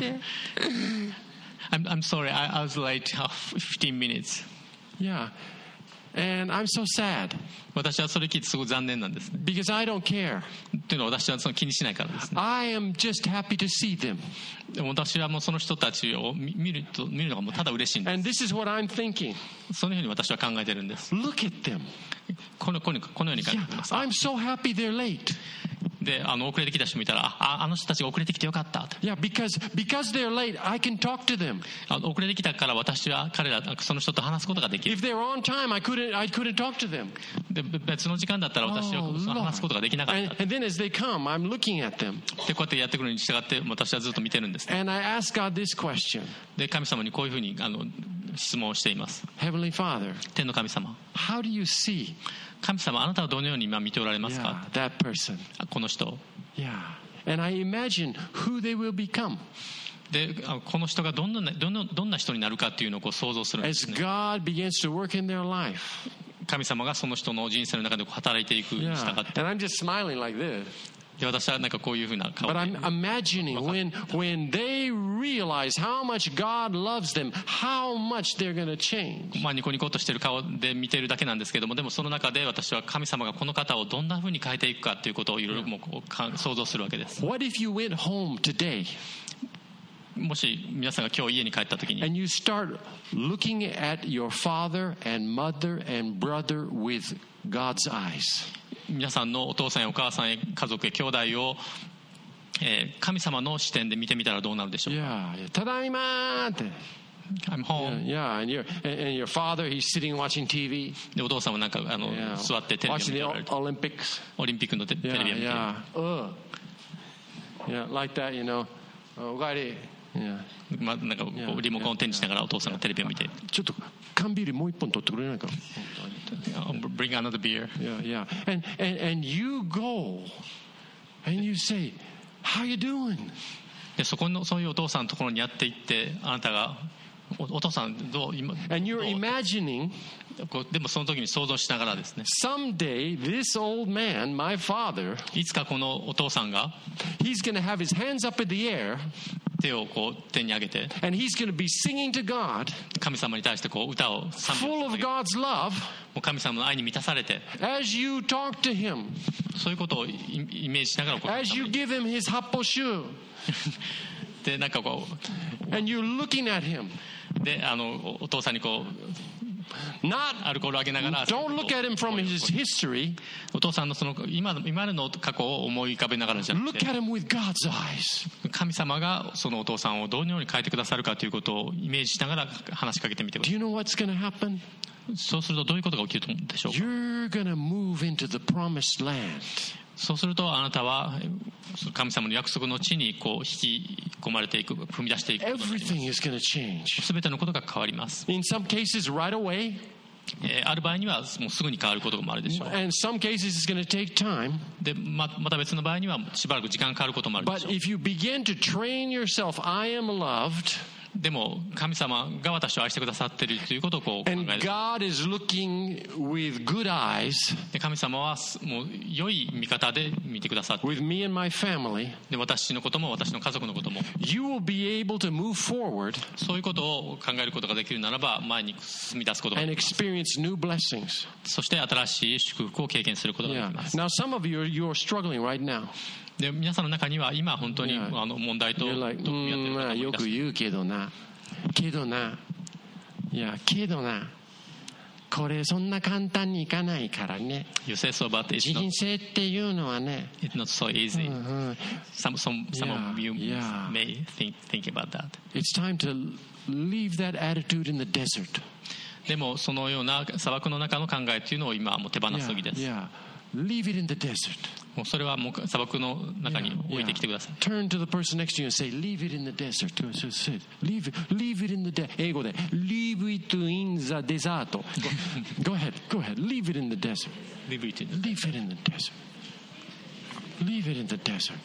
I'm, I'm sorry, I, I was late fifteen minutes. Yeah. And I'm so sad. 私はそれ聞いてすごい残念なんですね。 Because I don't care. っていうのは私はその気にしないからですね。 I am just happy to see them. でも私はもうその人たちを見ると見るのがもうただ嬉しいんで And this is what I'm thinking. す。そのように私は考えてるんです。 Look at them. このこのこのように考え Yeah, ています。 I'm so happy they're late. であの遅れてきた人見たら、ああの人たちが遅れてきてよかったと。 Yeah, because because they're late, I can talk to them. あ遅れてきたから私は彼らその人と話すことができる。 If they were on time, I couldn't I couldn't talk to them. で別の時間だったら私は Oh, その話すことができなかっ And, た。 and then as they come, I'm looking at them. でこうやってやってくるに従って私はずっと見てるんです。 And I ask God this question. で神様にこういうふうにあの質問をしています。 Heavenly Father, 天の神様、 how do you see 神様あなたはどのように今見ておられます yeah, か。 that person? この人 Yeah. And I imagine who they will become でこの人がどんなどんなどんな人になるかっていうのをこう想像するんで as すね。 God begins to work in their life. 神様がその人の人生の中でこう働いていくに Yeah. 従って、 And I'm just smiling like this. で私はなんかこういうふうな顔 But で I'm imagining when when they realize how much God loves them, how much they're going to change. まあニコニコとしてる顔で見てるだけなんですけども、でもその中で私は神様がこの方をどんなふうに変えていくかということをいろいろもうこうか想像するわけです。 What if you went home today もし皆さんが今日家に帰った時に and you start looking at your father and mother and brother with God's eyes? 皆さんのお父さんやお母さんや家族や兄弟を、えー神様の視点で見てみたらどうなるでしょうか。 Yeah. Tadaima! I'm home. Yeah, and your and, and your father, he's sitting watching T V. でお父さんもなんかあの、 Yeah. 座ってテレビを見 Watching て the おられる。 Olympics. オリンピックのテ, テレ Yeah, ビを見ている。 yeah. Ugh. Yeah, like that, you know. Oh, got it. Yeah. まあ、なんかこうリモコンを手にしながらお父さんがテレビを見ている。 ちょっと缶ビールもう一本取ってくれないか。 Bring another beer. Yeah, yeah. And and and you go, and you say, "How you doing?" でそこのそういうお父さんのところにやっていって、あなたがお, お父さんどう今 And you're どう imagining こうでもその時に想像しながらですね、 someday this old man, my father, いつかこのお父さんが he's going to have his hands up in the air 手をこう天に上げて and he's going to be singing to God, 神様に対してこう歌を賛美 full を of 捧げ、も God's love, う神様の愛に満たされて、 as you talk to him, そういうことをイイメージしながらこう as you give him his happoshu, でなんかこ and you're looking at him. うであのおお父さんにこう Not, アルコールをあげながら don't look at him from his history. お父さんのその今の今までの過去を思い浮かべながらじゃなく Look て、 at him with God's eyes. 神様がそのお父さんをどのように変えてくださるかということをイメージしながら話しかけてみてくだ Do さ you know what's going to happen? い。そうするとどういうことが起きると思うんでしょうか。 You're going to move into the promised land. そうするとあなたは神様の約束の地にこう引き込まれていく、踏み出していくことになります。 Everything is going to change. 全てのことが変わります。 In some cases, right away. えーある場合にはもうすぐに変わることもあるでしょう。 And some cases, it's going to take time. で ま, また別の場合にはしばらく時間かかることもあるで But しょう。 if you begin to train yourself, I am loved, でも神様が私を愛してくださっているということをこう考 and える。 God is looking with good eyes で神様はもう良い見方で見てくださって、 with me and my family, で私のことも私の家族のことも、 you will be able to move forward そういうことを考えることができるならば前に進み出すことがで and きます。 experience new blessings. そして新しい祝福を経験することがで Yeah. きます。 Now, some of you are you're struggling right now. で皆さんの中には今本当に Yeah. あの問題と You're like, 取り合っているうん、まあ、 方もいらっしゃる。 よく言うけどな。けどな。いや、けどな。これそんな簡単にいかないからね。 You say so, but it's not, 人生っていうのはね。 it's not so easy. うんうん Some, some, some of you Yeah, yeah. may think, think about that. It's time to leave that attitude in the desert. でもそのような砂漠の中の考えというのを今はもう手放す Yeah, 時です。 yeah. Leave it in the desert. もうそれはもう砂漠の中に Yeah, 置いて yeah. きてください。 Turn to the person next to you and say, leave it in the desert. Just say, leave it, leave it in the desert. 英語で leave it in the desert. Go, go ahead, go ahead. Leave it in the desert. Leave it in. Leave it in the desert. Leave it in the desert.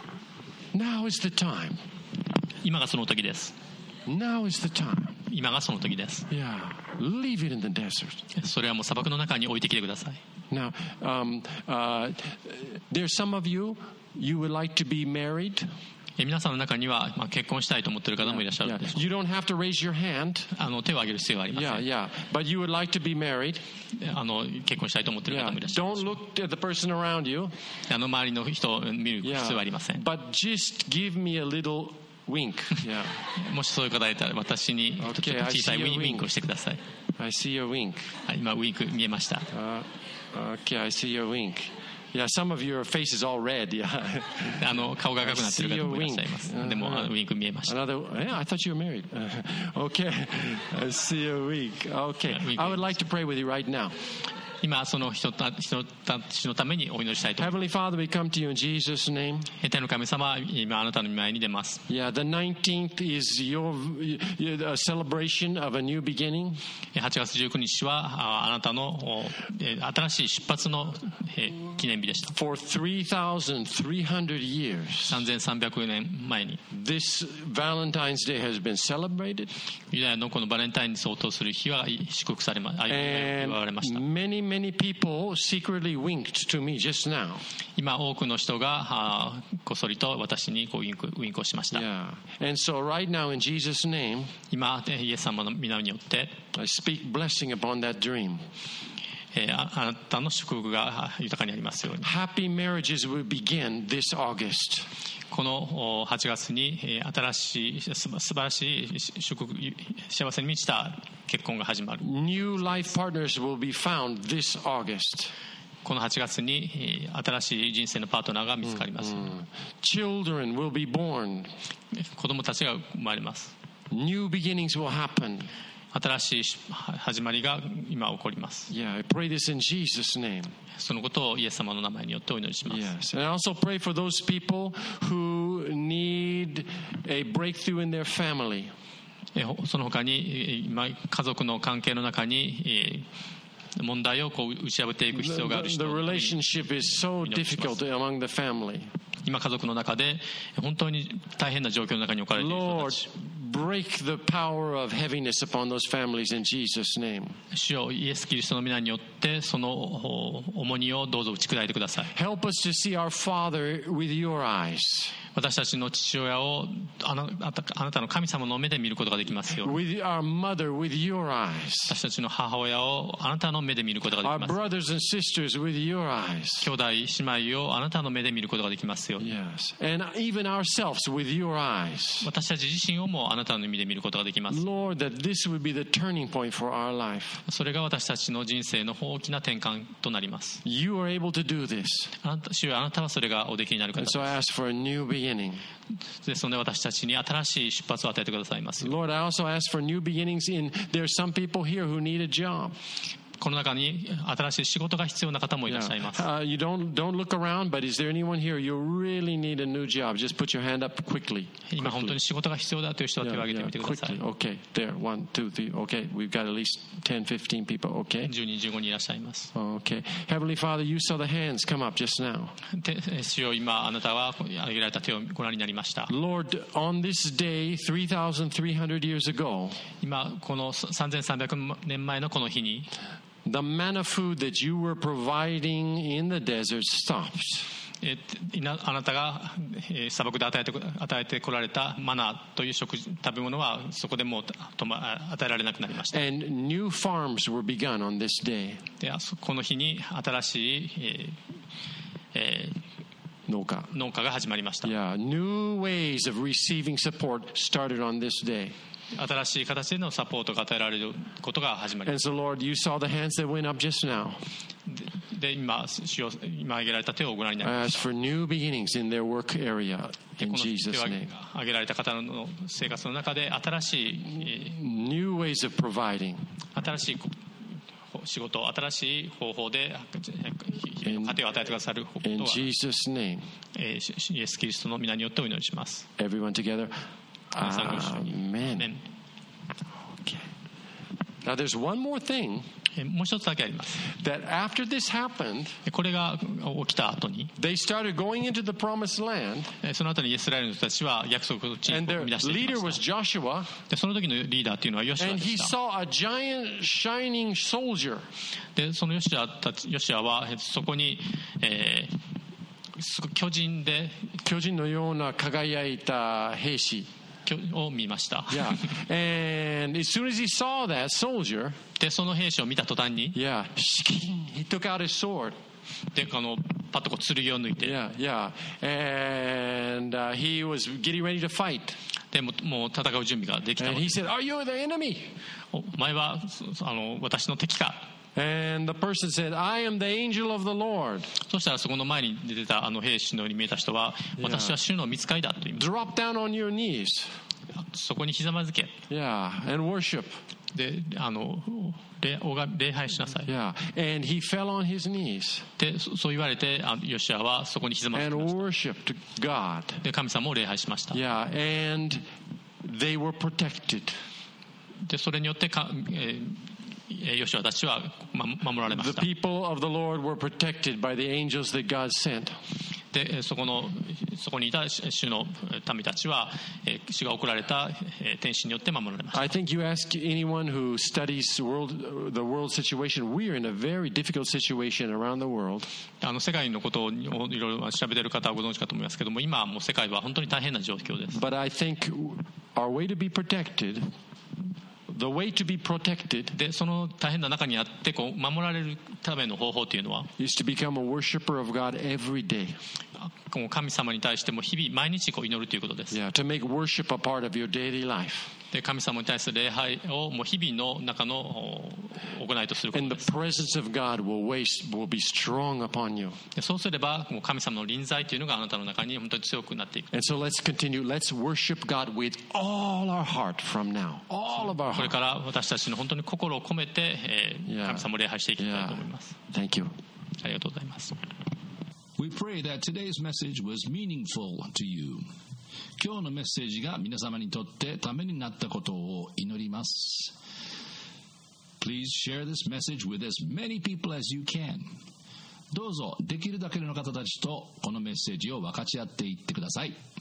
Now is the time. 今がその時です。 Now is the time. 今がその時です。 Yeah. Leave it in the desert. それはもう砂漠の中に置いてきてください。 Now, um, uh, there's some of you, you would like to be married. え皆さんの中には、まあ、結婚したいと思っている方もいらっしゃる Yeah. でしょう。 You don't have to raise your hand. あの手を挙げる必要はありません。 Yeah, yeah. But you would like to be married. あの結婚したいと思っている Yeah. 方もいらっしゃる Don't look at the person around you. あの周りの人を見る必 Yeah. 要はありません。 But just give me a little wink. Yeah. もしそういう方がいたら私にちょっと Okay, 小さい I see ウ your ィン wink. ウィンクをしてください。 I see your wink. はい、今ウィンク見えました。 Uh, okay, I see your wink. Yeah, some of your face is all red. Yeah. あの顔が赤くなっている方もいらっしゃいます。 I see your wink. でもあのウィンク見えました。 Another, yeah, I thought you were married. Uh, okay, I see your wink. Okay, Yeah, wink. I would like to pray with you right now. 今その人た人たちのためにお祈りしたいと思います。 Heavenly Father, we come to you in Jesus' name. 天の神様、今あなたの前に出ます。 Yeah, the nineteenth is your, your a celebration of a new beginning. はちがつじゅうくにちはああなたのおえ新しい出発のえ記念日でした。 For three thousand three hundred years, さんぜんさんびゃくねんまえに this Valentine's Day has been celebrated. ユダヤのこのバレンタインに相当する日は祝福されま、あ祝われました。 And many, many people secretly winked to me just now. 今多くの人があこっそりと私にこうウィンクウィンクをしました。 Yeah. And so right now in Jesus' name, 今イエス様の皆によって I speak blessing upon that dream. えーああなたの祝福が豊かにありますように。 Happy marriages will begin this August. このおはちがつにえー新しいすば素晴らしい祝福幸せに満ちた結婚が始まる。 New life partners will be found this August. このはちがつにえー新しい人生のパートナーが見つかります。 Children will be born. 子供たちが生まれます。 New beginnings will happen. 新しい始まりが今起こります。 Yeah, I pray this in Jesus' name. そのことをイエス様の名前によってお祈りします。 Yes. And I also pray for those people who need a breakthrough in their family. えーその他にえー今家族の関係の中にえー問題をこう打ち破っていく The, 必要がある the, 人 the のために relationship is so difficult among the family. 今家族の中で本当に大変な状況の中に置かれている人た Lord, ち、 break the power of heaviness upon those families in Jesus' name. 主よイエス・キリストの皆によってその重荷をどうぞ打ち砕いてください。 Help us to see our Father with your eyes. 私たちの父親をあなあなたの神様の目で見ることができますように。 With our mother with your eyes. 私たちの母親をあなたの目で見ることがで Our きます。 brothers and sisters with your eyes. 兄弟姉妹をあなたの目で見ることができますように。 Yes. And even ourselves with your eyes. 私たち自身をもあなたの目で見ることができます。 Lord, that this would be the turning point for our life. それが私たちの人生の大きな転換となります。 You are able to do this. あなた、主よあなたはそれがおできになる方 And です。 so I ask for a new beginning. ですので私たちに新しい出発を与えてくださいますように。 Lord, I also ask for new beginnings in, there are some people here who need a job. この中に新しい仕事が必要な方もいらっしゃいます。 Uh, you don't, don't look around, but is there anyone here you really need a new job? Just put your hand up quickly. 今本当 quickly. に仕事が必要だという人は手を Yeah, 挙げて yeah, みてください。 quickly. Okay, there. One, two, three. Okay, we've got at least ten, fifteen people. Okay. じゅうにんじゅうごにんいらっしゃいます。 Okay. Heavenly Father, you saw the hands come up just now. で主よ今あなたは挙げられた手をご覧になりました。 Lord, on this day, three thousand three hundred years ago, 今このさんぜんさんびゃくねんまえのこの日に the manna food that you were providing in the desert stopped. えーなあなたが、えー砂漠で与えて与えてこられたマナという食事食べ物はそこでもうと、ま、与えられなくなりました。 And new farms were begun on this day. でこの日に新しい、えーえー、 農家. 農家が始まりました。 Yeah, new ways of receiving support started on this day. 新しい形でのサポートが与えられることが始まりま And した。 so, Lord, you saw the hands that went up just now. で今主よ今挙げられた手をご覧になり I ま ask し for new beginnings in their work area た。こ in の手 Jesus' を name. 挙げられた方の生活の中で新しい、え New ways of providing. ー新しい仕事新しい方法で日々の糧を与えてくださること In は、 Jesus' name. えーイエス・キリストの皆によってお祈りします。 Everyone together. 皆さんご一緒に。 Amen. Amen. Okay. Now, there's one more thing えーもう一つだけあります。 that after this happened, これが起きた後に they started going into the promised land, えーその後にイスラエルの人たちは約束の地に and 踏 their み出していき leader ま was した。 Joshua, でその時のリーダーというのはヨシュア and で he した。 saw a giant shining soldier. でそのヨシュアたちヨシュアはそこに、えーすごい巨人で巨人のような輝いた兵士を見ました。 Yeah. And as soon as he saw that soldier, でその兵士を見た途端に yeah, he took out his sword. であのパッとこう剣を抜いて、 Yeah, yeah. And uh, he was getting ready to fight. でももう戦う準備ができた And の he で said, "Are you the enemy?" お前はあの私の敵か。 And the person said, "I am the angel of the Lord." そしたらそこの前に出てたあの兵士のように見えた人は、 Yeah. 私は主の御使いだと言いまし Drop down on your knees. た。そこにひざまずけ Yeah, and worship. であの礼礼拝しなさい。 Yeah. And he fell on his knees でそそう言われてあヨシュアはそこにひざまず and きまし worshiped God. た。で神様を礼拝しました。 Yeah, and they were protected. でそれによってか、えーヨシュアたちはま守られま The した。 people of the Lord were protected by the angels that God sent. でそこのそこにいた主の民たちは主が送られた天使によって守られました。 I think you ask anyone who studies world, the world situation, we are in a very difficult situation around the world. あの世界のことをいろいろ調べている方はご存知かと思いますけども、今はもう世界は本当に大変な状況です。 But I think our way to be protected, the way to be protected でその大変な中にあってこう守られるための方法というのは、 is to become a worshiper of God every day. こう神様に対しても日々毎日こう祈るということです。 Yeah, to make worship a part of your daily life. で神様に対する礼拝をもう日々の中の行いとすること And で the す。 presence of God will, waste, will be strong upon you. でそうすればもう神様の臨在というのがあなたの中に本当に強くなっていく。 And so let's continue. Let's worship God with all our heart from now. All of our これ heart. から私たちの本当に心を込めて、えー Yeah. 神様を礼拝していきたいと思います。 Thank you. ありがとうございます。 We pray that today's message was meaningful to you. 今日のメッセージが皆様にとってためになったことを祈ります。Please share this message with as many people as you can. どうぞできるだけの方たちとこのメッセージを分かち合っていってください。